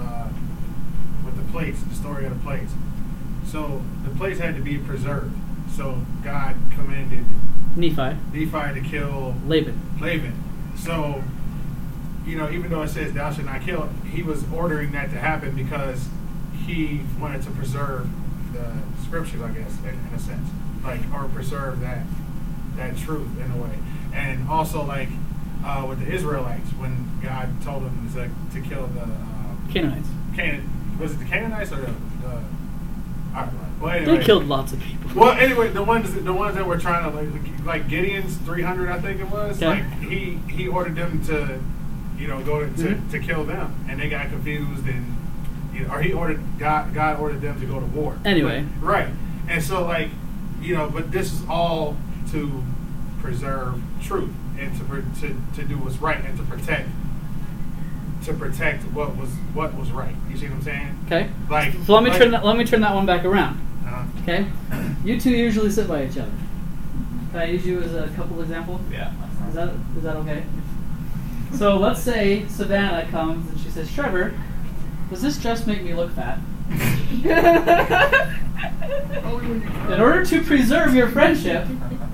with the plates, the story of the plates. So the plates had to be preserved. So God commanded Nephi. Nephi to kill Laban. So, even though it says thou shalt not kill, he was ordering that to happen because he wanted to preserve the scriptures, I guess, in a sense, or preserve that truth in a way. And also, with the Israelites, when God told them to kill the Canaanites. Was it the Canaanites or the all right. Well, anyway, They killed lots of people. well, anyway, the ones that were trying to like Gideon's 300, I think it was. Okay. He ordered them to, go to kill them, and they got confused, and or he ordered God ordered them to go to war. Anyway. But, right, and so but this is all to preserve truth and to do what's right and to protect what was right. You see what I'm saying? Okay. So let me turn that one back around. Okay. You two usually sit by each other. Can I use you as a couple example? Yeah. Is that okay? So let's say Savannah comes and she says, Trevor, does this dress make me look fat? In order to preserve your friendship,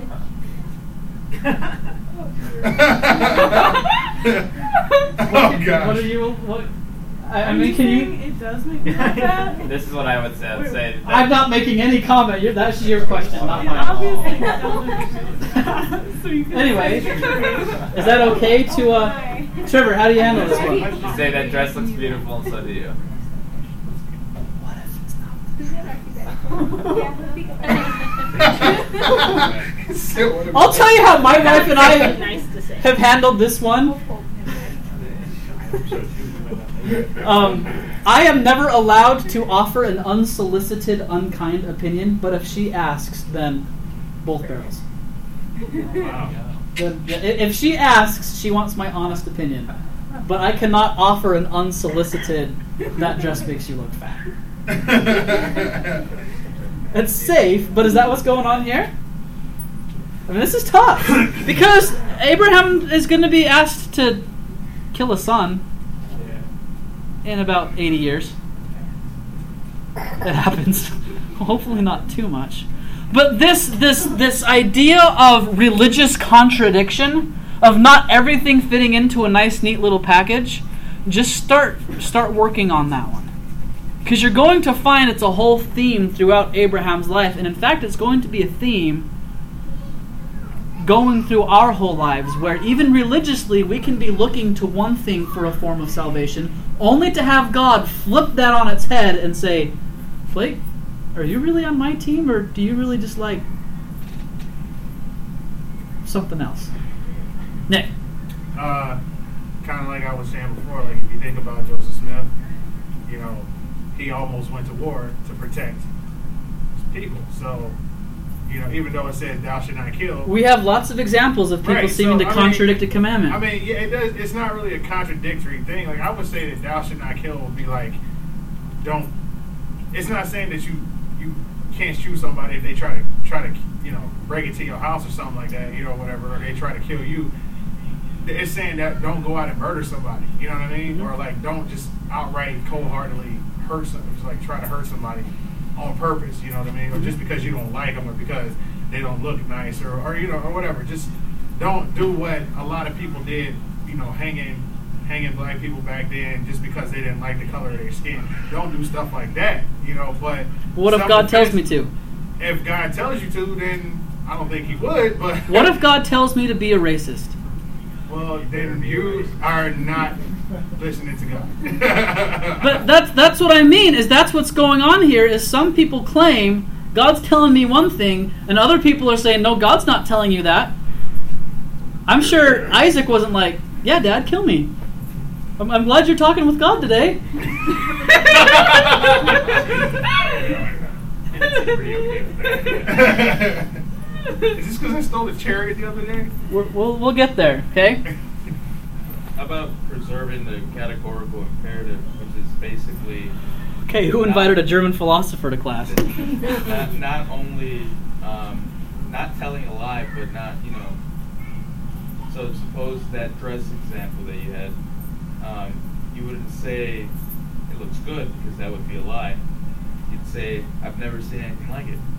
Oh gosh. what are you? What? I mean, can you? It does make me look bad. This is what I would say. I'd say that I'm not making any comment. That's your question, not mine. Obviously, it does make me look bad. So you can Anyway, is that okay to? Trevor, how do you handle this one? you say that dress looks beautiful, and so do you. I'll tell you how my wife and I Nice to say. have handled this one. I am never allowed to offer an unsolicited, unkind opinion, but if she asks, then both barrels. Wow. If she asks, she wants my honest opinion. But I cannot offer an unsolicited, that dress makes you look fat. It's safe, but is that what's going on here? I mean, this is tough. Because Abraham is going to be asked to kill a son in about 80 years. It happens. Hopefully not too much. But this idea of religious contradiction, of not everything fitting into a nice, neat little package, just start working on that one. Because you're going to find it's a whole theme throughout Abraham's life. And in fact, it's going to be a theme going through our whole lives, where even religiously we can be looking to one thing for a form of salvation, only to have God flip that on its head and say, Blake, are you really on my team, or do you really just like something else? Nick. Kind of like I was saying before, like if you think about Joseph Smith, he almost went to war to protect his people. So, even though it said thou should not kill, We have lots of examples of people Right, seeming so, to I mean- contradict a commandment. I mean, yeah, it does. It's not really a contradictory thing. Like, I would say that thou should not kill would be like, don't. It's not saying that you can't shoot somebody if they try to break into your house or something like that, whatever, or they try to kill you. It's saying that don't go out and murder somebody. You know what I mean? Or like don't just outright cold-heartedly hurt somebody, just like try to hurt somebody on purpose. You know what I mean? Or just because you don't like them or because they don't look nice or or whatever. Just don't do what a lot of people did. Hanging black people back then just because they didn't like the color of their skin. Don't do stuff like that. But What if God tells me to? If God tells you to, then I don't think He would. But What if God tells me to be a racist? Well, then you are not listening to God. But that's what I mean, is that's what's going on here, is some people claim God's telling me one thing, and other people are saying, no, God's not telling you that. I'm sure Isaac wasn't like, yeah, Dad, kill me. I'm glad you're talking with God today. Is this because I stole the chariot the other day? We'll get there, okay? How about preserving the categorical imperative, which is basically Okay, who invited a German philosopher to class? not only not telling a lie, but not, So suppose that dress example that you had, you wouldn't say it looks good because that would be a lie. You'd say I've never seen anything like it.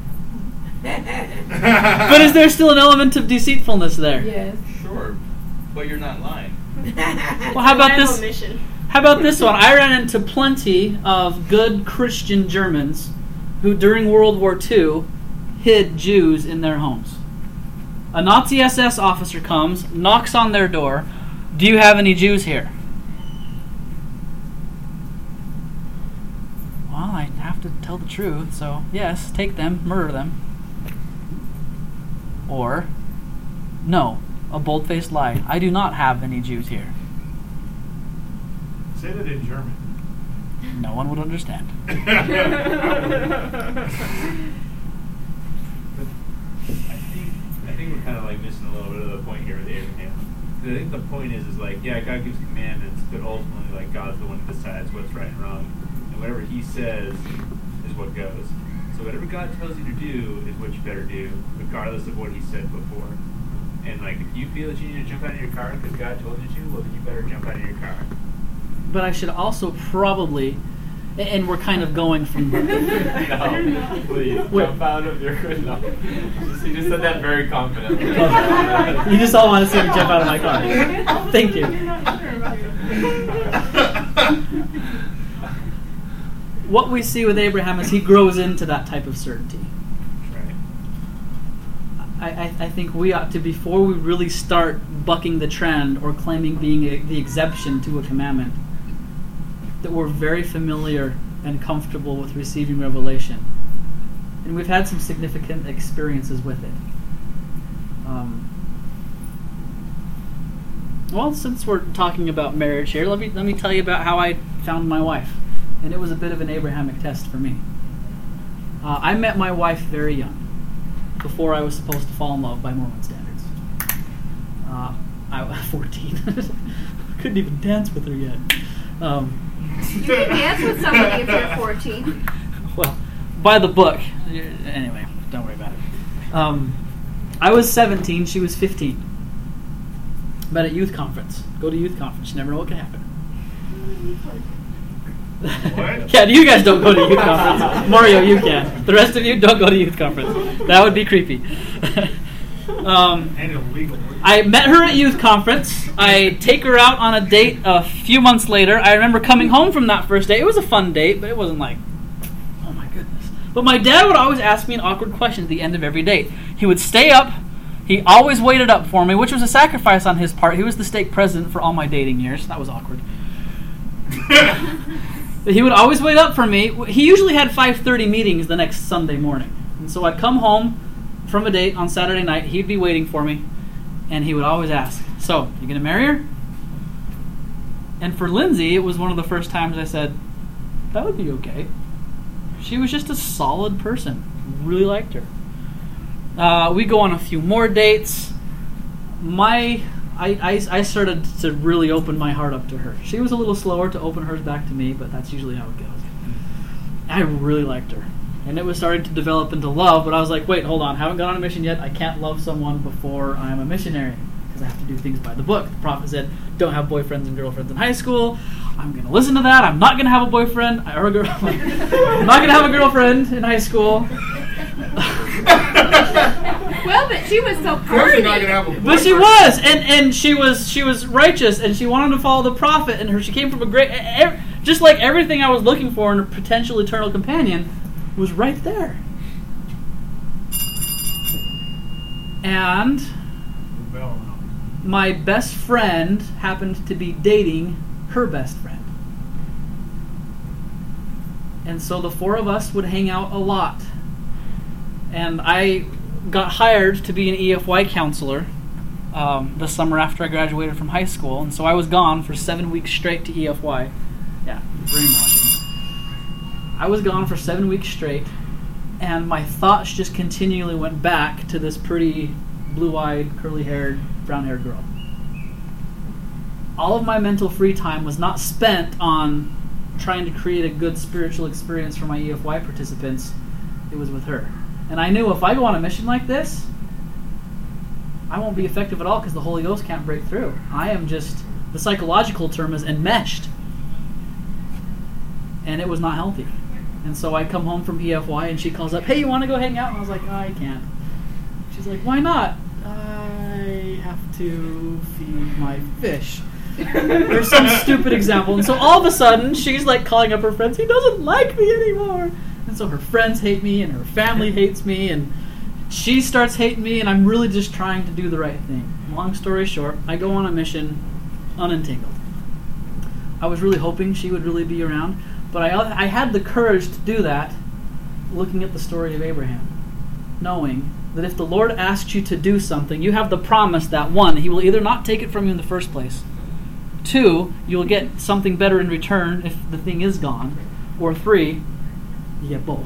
But is there still an element of deceitfulness there? Yes. Sure, but you're not lying. Well, how about this? Omission. How about this one? I ran into plenty of good Christian Germans who, during World War II, hid Jews in their homes. A Nazi SS officer comes, knocks on their door. Do you have any Jews here? Well, I have to tell the truth, so yes, take them, murder them. Or, no, a bold-faced lie. I do not have any Jews here. Say that in German. No one would understand. I think we're kind of like missing a little bit of the point here with Abraham. I think the point is like, yeah, God gives commandments, but ultimately, like, God's the one who decides what's right and wrong, and whatever He says is what goes. So whatever God tells you to do is what you better do, regardless of what He said before. And like, if you feel that you need to jump out of your car because God told you to, well, then you better jump out of your car. But I should also probably, and we're kind of going from No, please jump out of your. No, you just said that very confidently. You just all want to see me jump out of my car. Thank you. What we see with Abraham is he grows into that type of certainty. Right. I think we ought to, before we really start bucking the trend or claiming being the exception to a commandment, that we're very familiar and comfortable with receiving revelation. And we've had some significant experiences with it. Well, since we're talking about marriage here, let me tell you about how I found my wife. And it was a bit of an Abrahamic test for me. I met my wife very young, before I was supposed to fall in love by Mormon standards. I was 14. Couldn't even dance with her yet. You can dance with somebody if you're 14. Well, by the book. Anyway, don't worry about it. I was 17, she was 15. Met at youth conference. Go to youth conference, you never know what can happen. What? Yeah, you guys don't go to youth conference. Mario, you can. The rest of you don't go to youth conference. That would be creepy. And illegal. I met her at youth conference. I take her out on a date a few months later. I remember coming home from that first date. It was a fun date, but it wasn't like, oh my goodness. But my dad would always ask me an awkward question at the end of every date. He would stay up. He always waited up for me, which was a sacrifice on his part. He was the stake president for all my dating years. That was awkward. But he would always wait up for me. He usually had 5:30 meetings the next Sunday morning. And so I'd come home from a date on Saturday night. He'd be waiting for me. And he would always ask, so, you going to marry her? And for Lindsay, it was one of the first times I said, That would be okay. She was just a solid person. Really liked her. We go on a few more dates. I started to really open my heart up to her. She was a little slower to open hers back to me, but that's usually how it goes. I really liked her. And it was starting to develop into love, but I was like, wait, hold on. I haven't gone on a mission yet. I can't love someone before I'm a missionary because I have to do things by the book. The prophet said, don't have boyfriends and girlfriends in high school. I'm going to listen to that. I'm not going to have a boyfriend or a girl. I'm not going to have a girlfriend in high school. Well, but she was so Of course you're not pretty. gonna have a But she boyfriend. was, and she was righteous, and she wanted to follow the prophet, and she came from a great, just like everything I was looking for in a potential eternal companion was right there. And my best friend happened to be dating her best friend. And so the four of us would hang out a lot. And I got hired to be an EFY counselor the summer after I graduated from high school. And so I was gone for 7 weeks straight to EFY. Yeah, brainwashing. I was gone for 7 weeks straight. And my thoughts just continually went back to this pretty blue-eyed, curly-haired, brown-haired girl. All of my mental free time was not spent on trying to create a good spiritual experience for my EFY participants. It was with her. And I knew if I go on a mission like this, I won't be effective at all because the Holy Ghost can't break through. I am just, the psychological term is enmeshed. And it was not healthy. And so I come home from EFY and she calls up, hey, you want to go hang out? And I was like, I can't. She's like, why not? I have to feed my fish. Or some stupid example. And so all of a sudden, she's like calling up her friends, he doesn't like me anymore. And so her friends hate me and her family hates me and she starts hating me and I'm really just trying to do the right thing. Long story short, I go on a mission unentangled. I was really hoping she would really be around, but I had the courage to do that looking at the story of Abraham, knowing that if the Lord asks you to do something, you have the promise that 1, He will either not take it from you in the first place, 2, you will get something better in return if the thing is gone, or 3, you get both.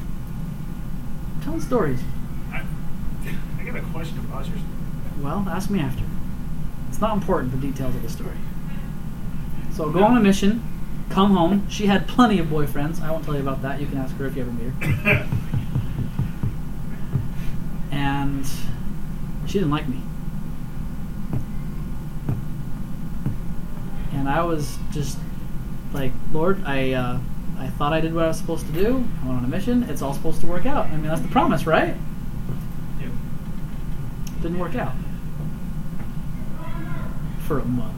Tell stories. I got a question about your story. Well, ask me after. It's not important, the details of the story. So go on a mission, come home. She had plenty of boyfriends. I won't tell you about that. You can ask her if you ever meet her. And she didn't like me. And I was just like, Lord, I thought I did what I was supposed to do. I went on a mission. It's all supposed to work out. I mean, that's the promise, right? Yep. Didn't work out. For a month.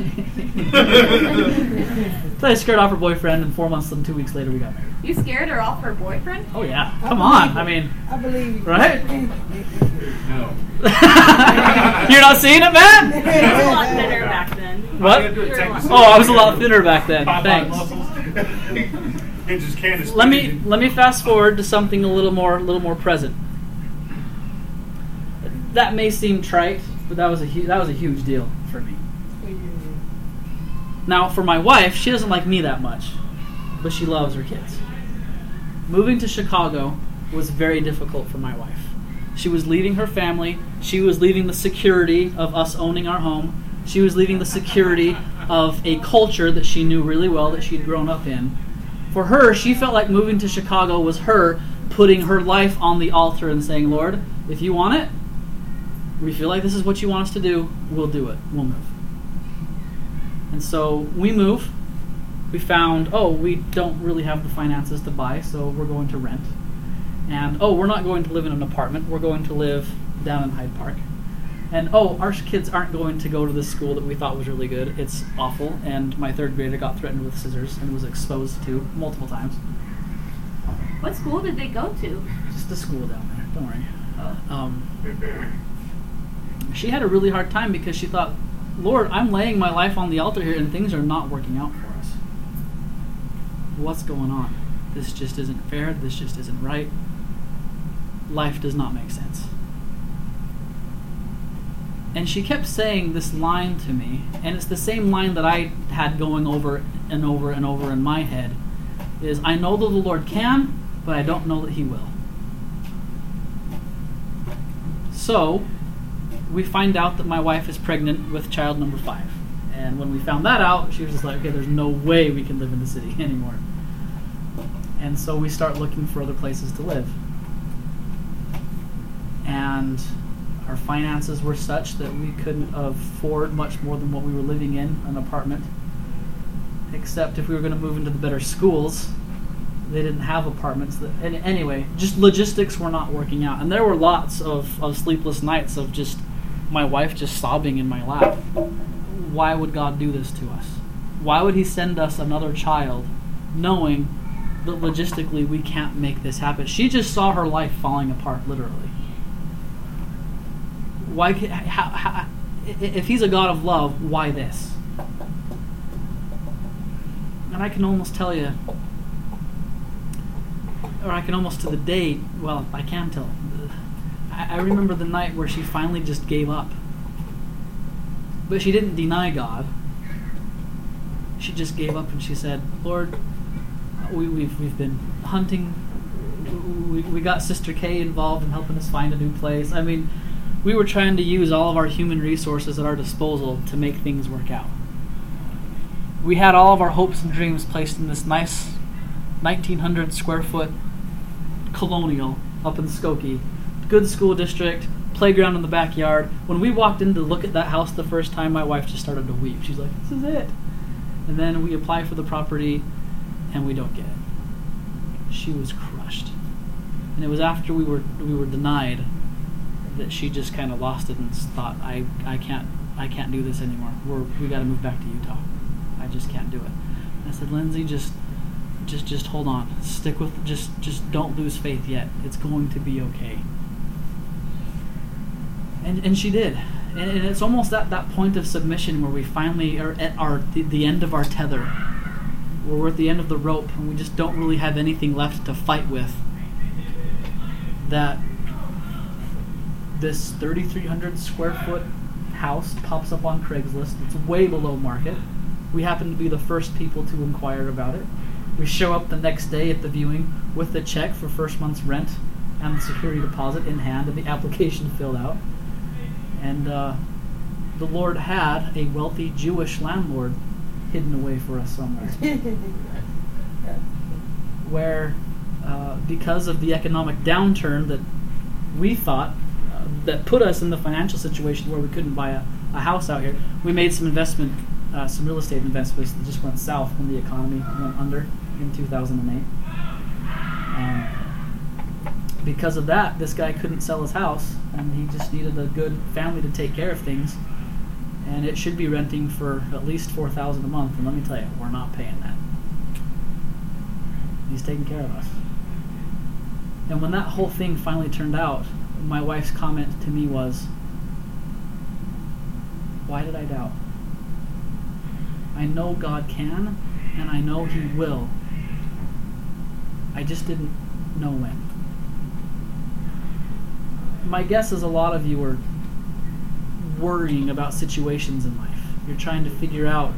So I scared off her boyfriend, and 4 months and 2 weeks later we got married. You scared her off her boyfriend? Oh yeah, come on. I mean, I believe you. right? No. You're not seeing it, man? You were a lot thinner back then. What? You were a lot Oh, I was a lot thinner back then. Pop out Thanks. muscles. And just Candace. Let me fast forward to something a little more present. That may seem trite, but that was a huge deal for me. Now, for my wife, she doesn't like me that much, but she loves her kids. Moving to Chicago was very difficult for my wife. She was leaving her family. She was leaving the security of us owning our home. She was leaving the security of a culture that she knew really well, that she'd grown up in. For her, she felt like moving to Chicago was her putting her life on the altar and saying, Lord, if you want it, we feel like this is what you want us to do, we'll do it. We'll move. And so we move. We found, we don't really have the finances to buy, so we're going to rent. And, we're not going to live in an apartment. We're going to live down in Hyde Park. And, our kids aren't going to go to this school that we thought was really good. It's awful. And my 3rd grader got threatened with scissors and was exposed to multiple times. What school did they go to? Just the school down there. Don't worry. She had a really hard time because she thought, Lord, I'm laying my life on the altar here and things are not working out for us. What's going on? This just isn't fair. This just isn't right. Life does not make sense. And she kept saying this line to me, and it's the same line that I had going over and over and over in my head. is, I know that the Lord can, but I don't know that He will. So, we find out that my wife is pregnant with child number 5. And when we found that out, she was just like, okay, there's no way we can live in the city anymore. And so we start looking for other places to live. And our finances were such that we couldn't afford much more than what we were living in, an apartment. Except if we were going to move into the better schools, they didn't have apartments. Anyway, just logistics were not working out. And there were lots of sleepless nights of just my wife just sobbing in my lap. Why would God do this to us? Why would He send us another child knowing that logistically we can't make this happen? She just saw her life falling apart, literally. Why? If He's a God of love, why this? And I can almost tell you, or I can almost to the day, well, I can tell. I remember the night where she finally just gave up. But she didn't deny God. She just gave up and she said, Lord, we've been hunting. We got Sister Kay involved in helping us find a new place. I mean, we were trying to use all of our human resources at our disposal to make things work out. We had all of our hopes and dreams placed in this nice 1,900 square foot colonial up in Skokie. Good school district, playground in the backyard. When we walked in to look at that house the first time, my wife just started to weep. She's like, this is it. And then we apply for the property and we don't get it. She was crushed. And it was after we were denied that she just kind of lost it and thought, I can't do this anymore. We got to move back to Utah. I just can't do it. And I said, Lindsay, just hold on. Stick with, just don't lose faith yet. It's going to be okay. And she did. And it's almost at that point of submission where we finally are at the end of our tether. Where we're at the end of the rope and we just don't really have anything left to fight with. That this 3,300 square foot house pops up on Craigslist. It's way below market. We happen to be the first people to inquire about it. We show up the next day at the viewing with the check for first month's rent and the security deposit in hand and the application filled out. And the Lord had a wealthy Jewish landlord hidden away for us somewhere. Where, because of the economic downturn that we thought, that put us in the financial situation where we couldn't buy a house out here, we made some real estate investments that just went south when the economy went under in 2008. Because of that, this guy couldn't sell his house, and he just needed a good family to take care of things. And it should be renting for at least $4,000 a month, and let me tell you, we're not paying that. He's taking care of us. And when that whole thing finally turned out, my wife's comment to me was, why did I doubt? I know God can, and I know He will. I just didn't know when. My guess is a lot of you are worrying about situations in life. You're trying to figure out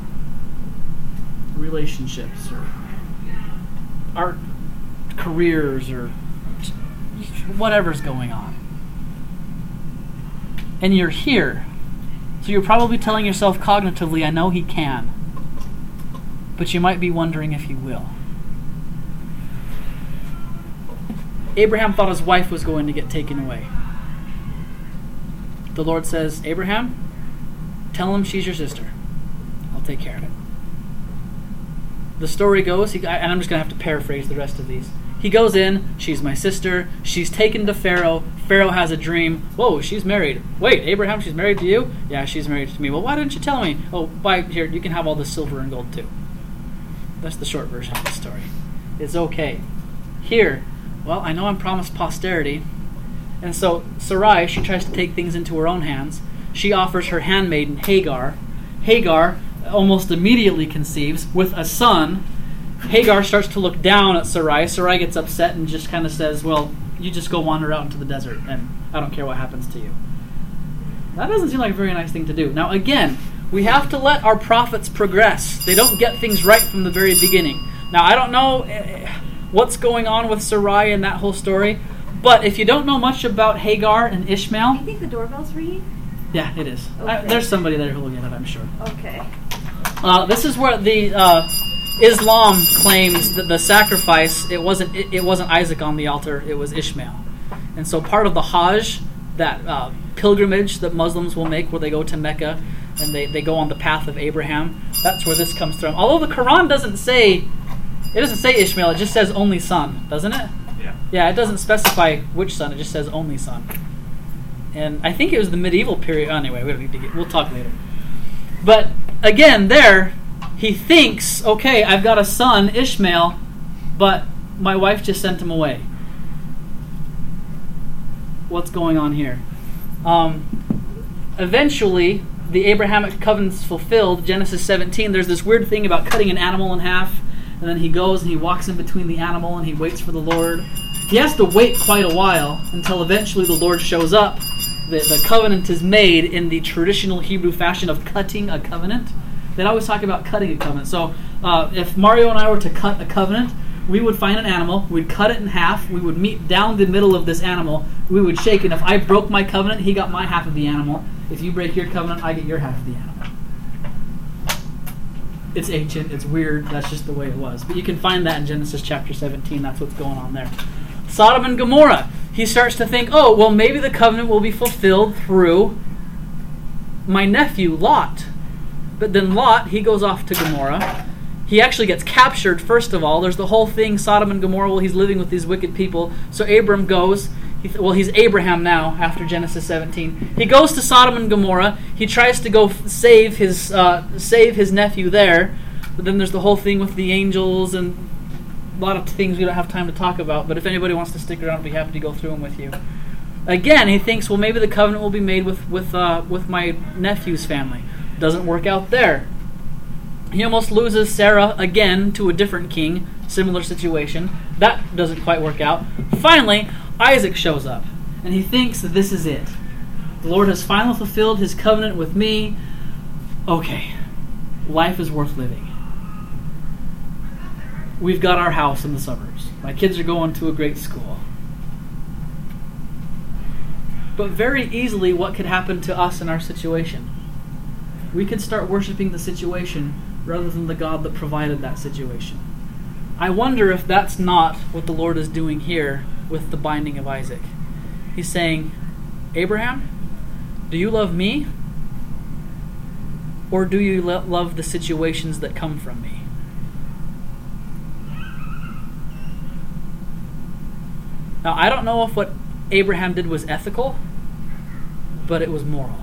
relationships or our careers or whatever's going on. And you're here. So you're probably telling yourself cognitively, I know He can. But you might be wondering if He will. Abraham thought his wife was going to get taken away. The Lord says, Abraham, tell him she's your sister. I'll take care of it. The story goes, and I'm just going to have to paraphrase the rest of these. He goes in, she's my sister, she's taken to Pharaoh. Pharaoh has a dream. Whoa, she's married. Wait, Abraham, she's married to you? Yeah, she's married to me. Well, why didn't you tell me? Oh, here, you can have all the silver and gold too. That's the short version of the story. It's okay. Here, well, I know I'm promised posterity. And so Sarai, she tries to take things into her own hands. She offers her handmaiden, Hagar. Hagar almost immediately conceives with a son. Hagar starts to look down at Sarai. Sarai gets upset and just kind of says, well, you just go wander out into the desert and I don't care what happens to you. That doesn't seem like a very nice thing to do. Now again, we have to let our prophets progress. They don't get things right from the very beginning. Now, I don't know what's going on with Sarai and that whole story, but if you don't know much about Hagar and Ishmael... I think the doorbell's ringing. Yeah, it is. Okay. There's somebody there who will get it, I'm sure. Okay. This is where the Islam claims that the sacrifice, it wasn't Isaac on the altar, it was Ishmael. And so part of the Hajj, that pilgrimage that Muslims will make where they go to Mecca and they go on the path of Abraham, that's where this comes from. Although the Quran doesn't say Ishmael, it just says only son, doesn't it? Yeah. Yeah, it doesn't specify which son, it just says only son. And I think it was the medieval period. Anyway, we don't need to we'll talk later. But again, there, he thinks, okay, I've got a son, Ishmael, but my wife just sent him away. What's going on here? Eventually, the Abrahamic covenant's fulfilled. Genesis 17, there's this weird thing about cutting an animal in half, and then he goes and he walks in between the animal and he waits for the Lord. He has to wait quite a while until eventually the Lord shows up. The covenant is made in the traditional Hebrew fashion of cutting a covenant. They always talk about cutting a covenant. So if Mario and I were to cut a covenant, we would find an animal, we'd cut it in half, we would meet down the middle of this animal, we would shake, and if I broke my covenant, he got my half of the animal. If you break your covenant, I get your half of the animal. It's ancient, it's weird, that's just the way it was. But you can find that in Genesis chapter 17, that's what's going on there. Sodom and Gomorrah. He starts to think, oh, well, maybe the covenant will be fulfilled through my nephew, Lot. But then Lot, he goes off to Gomorrah. He actually gets captured, first of all. There's the whole thing, Sodom and Gomorrah, well, he's living with these wicked people. So Abram goes, he's Abraham now, after Genesis 17. He goes to Sodom and Gomorrah. He tries to go save his nephew there. But then there's the whole thing with the angels and a lot of things we don't have time to talk about, but if anybody wants to stick around, I'll be happy to go through them with you. Again, he thinks, well, maybe the covenant will be made with my nephew's family. Doesn't work out there. He almost loses Sarah again to a different king, similar situation. That doesn't quite work out. Finally, Isaac shows up, and he thinks that this is it. The Lord has finally fulfilled his covenant with me. Okay, life is worth living. We've got our house in the suburbs. My kids are going to a great school. But very easily, what could happen to us in our situation? We could start worshiping the situation rather than the God that provided that situation. I wonder if that's not what the Lord is doing here with the binding of Isaac. He's saying, Abraham, do you love me? Or do you love the situations that come from me? Now, I don't know if what Abraham did was ethical, but it was moral.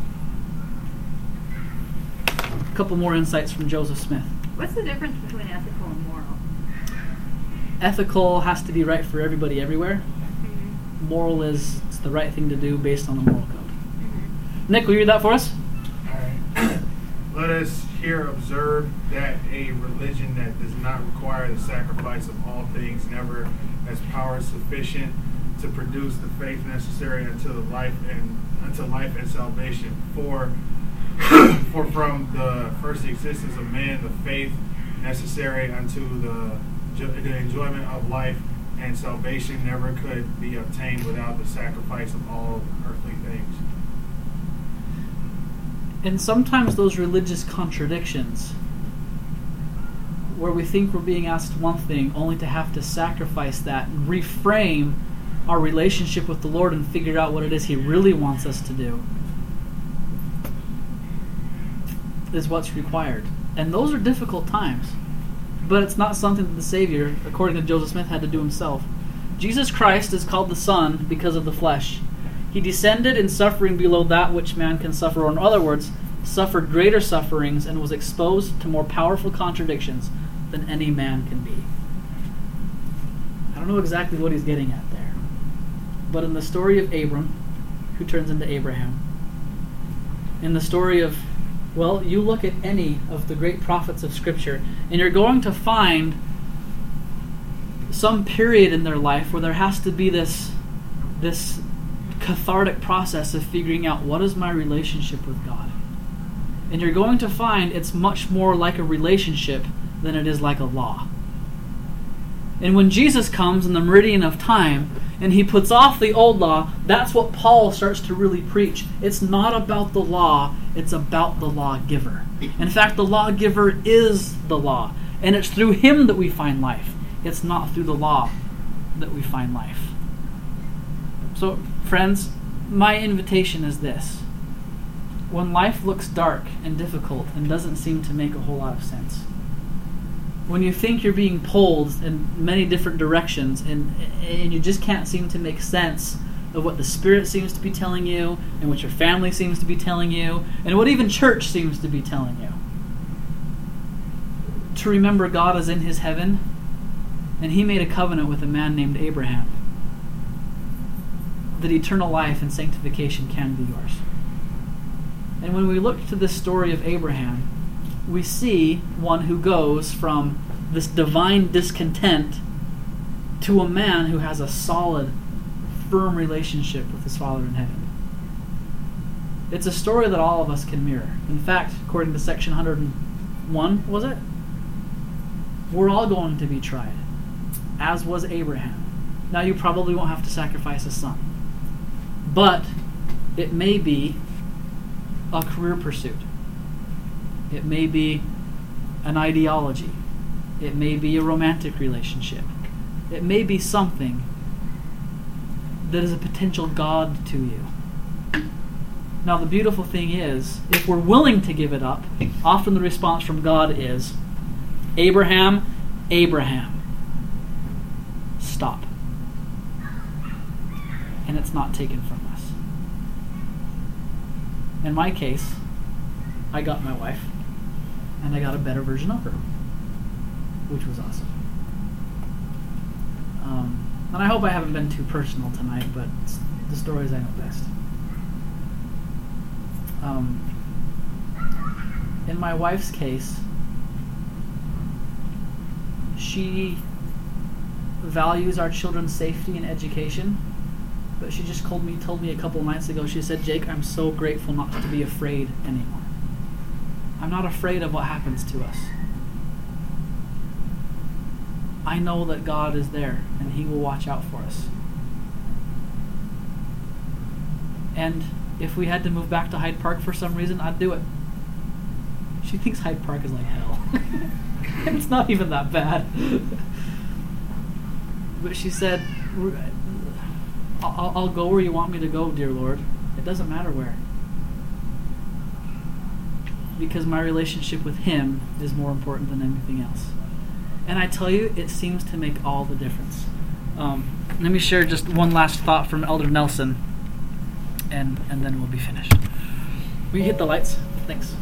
A couple more insights from Joseph Smith. What's the difference between ethical and moral? Ethical has to be right for everybody everywhere. Mm-hmm. Moral is it's the right thing to do based on the moral code. Mm-hmm. Nick, will you read that for us? Alright. Let us here observe that a religion that does not require the sacrifice of all things never has power sufficient to produce the faith necessary until life and salvation. For from the first existence of man, the faith necessary unto the enjoyment of life and salvation never could be obtained without the sacrifice of all earthly things. And sometimes those religious contradictions, where we think we're being asked one thing, only to have to sacrifice that and reframe our relationship with the Lord and figure out what it is He really wants us to do, is what's required. And those are difficult times. But it's not something that the Savior, according to Joseph Smith, had to do himself. Jesus Christ is called the Son because of the flesh. He descended in suffering below that which man can suffer, or in other words, suffered greater sufferings and was exposed to more powerful contradictions than any man can be. I don't know exactly what he's getting at there. But in the story of Abram, who turns into Abraham, in the story of, well, you look at any of the great prophets of Scripture, and you're going to find some period in their life where there has to be this cathartic process of figuring out what is my relationship with God. And you're going to find it's much more like a relationship than it is like a law. And when Jesus comes in the meridian of time and he puts off the old law, that's what Paul starts to really preach. It's not about the law, it's about the lawgiver. In fact, the lawgiver is the law, and it's through him that we find life. It's not through the law that we find life. So, friends, my invitation is this. When life looks dark and difficult and doesn't seem to make a whole lot of sense, when you think you're being pulled in many different directions and you just can't seem to make sense of what the Spirit seems to be telling you and what your family seems to be telling you and what even church seems to be telling you, to remember God is in his heaven and he made a covenant with a man named Abraham that eternal life and sanctification can be yours. And when we look to this story of Abraham, we see one who goes from this divine discontent to a man who has a solid, firm relationship with his Father in heaven. It's a story that all of us can mirror. In fact, according to section 101, was it? We're all going to be tried, as was Abraham. Now, you probably won't have to sacrifice a son, but it may be a career pursuit. It may be an ideology. It may be a romantic relationship. It may be something that is a potential God to you. Now, the beautiful thing is, if we're willing to give it up, often the response from God is, Abraham, Abraham, stop. And it's not taken from us. In my case, I got my wife, and I got a better version of her, which was awesome. And I hope I haven't been too personal tonight, but it's the stories I know best. In my wife's case, she values our children's safety and education, but she just told me a couple of nights ago, she said, Jake, I'm so grateful not to be afraid anymore. I'm not afraid of what happens to us. I know that God is there and he will watch out for us. And if we had to move back to Hyde Park for some reason, I'd do it. She thinks Hyde Park is like hell. And it's not even that bad. But she said, I'll go where you want me to go, dear Lord. It doesn't matter where. Because my relationship with him is more important than anything else. And I tell you, it seems to make all the difference. Let me share just one last thought from Elder Nelson, and then we'll be finished. Will you hit the lights? Thanks.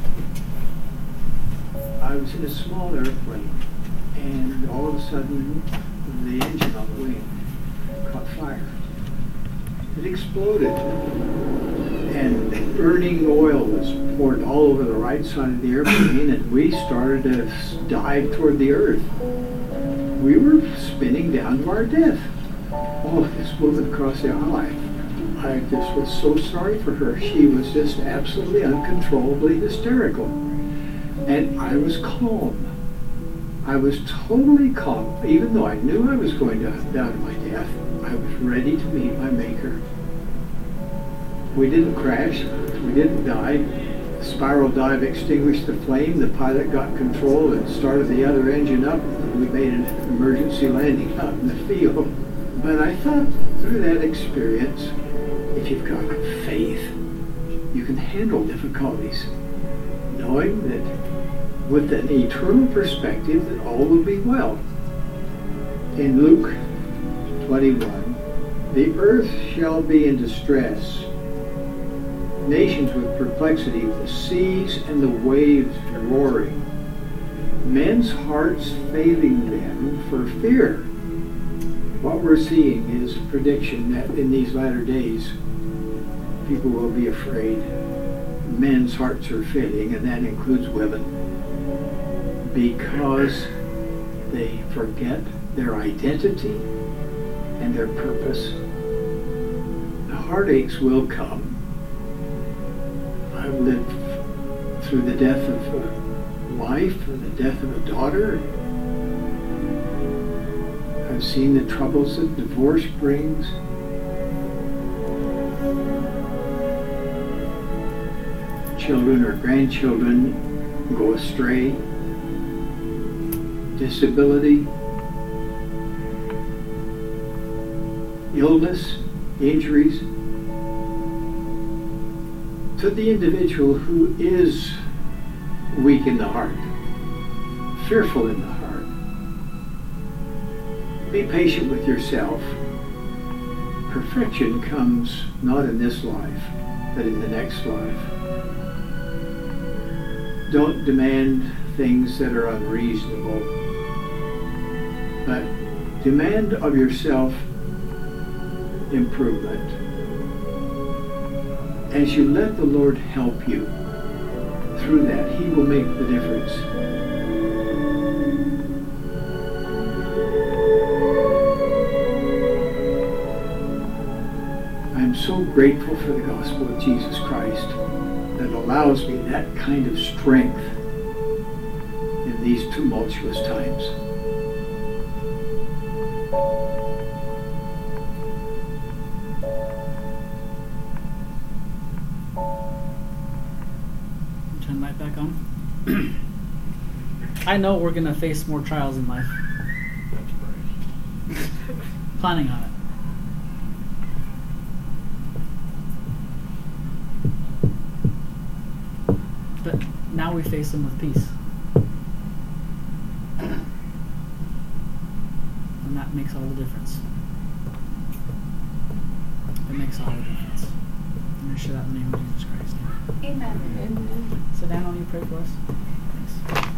I was in a small airplane, and all of a sudden, the engine on the wing caught fire. It exploded, and burning oil was poured all over the right side of the airplane, and we started to dive toward the earth. We were spinning down to our death. Oh, this woman across the aisle, I just was so sorry for her. She was just absolutely uncontrollably hysterical. And I was calm. I was totally calm. Even though I knew I was going down to my death, I was ready to meet my Maker. We didn't crash. We didn't die. The spiral dive extinguished the flame. The pilot got control and started the other engine up. We made an emergency landing out in the field. But I thought through that experience, if you've got faith, you can handle difficulties, knowing that with an eternal perspective that all will be well. In Luke 21, the earth shall be in distress, nations with perplexity, the seas and the waves roaring, men's hearts failing them for fear. What we're seeing is a prediction that in these latter days, people will be afraid. Men's hearts are failing, and that includes women, because they forget their identity and their purpose. The heartaches will come. I've lived through the death of a wife, or the death of a daughter. I've I've seen the troubles that divorce brings. Children or grandchildren go astray. Disability, illness, injuries. To the individual who is weak in the heart, fearful in the heart, be patient with yourself. Perfection comes not in this life, but in the next life. Don't demand things that are unreasonable, but demand of yourself improvement. As you let the Lord help you through that, He will make the difference. I'm so grateful for the gospel of Jesus Christ that allows me that kind of strength in these tumultuous times. Turn light back on. I know we're going to face more trials in life. Planning on it. But now we face them with peace. And that makes all the difference. It makes all the difference. I'm going to share that in the name of Jesus Christ. Amen. Amen. So Dan, will you pray for us? Thanks.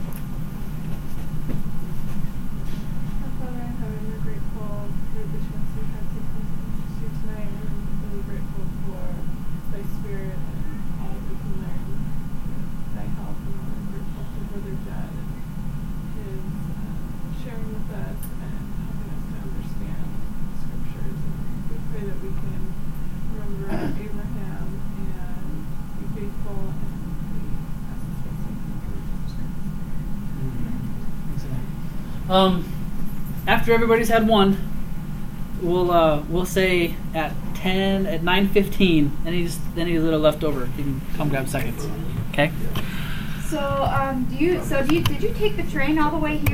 Our Father in heaven, we're grateful for the chance we had to come to you tonight, and we're really grateful for thy spirit and all that we can learn with thy help. And we're grateful for Brother Jed and his sharing with us and helping us to understand the scriptures. And we pray that we can remember Abraham and be faithful, and we ask this blessing in Jesus Christ. After everybody's had one, we'll say at 9:15, any that are left over, you can come grab seconds. Okay. So, did you take the train all the way here?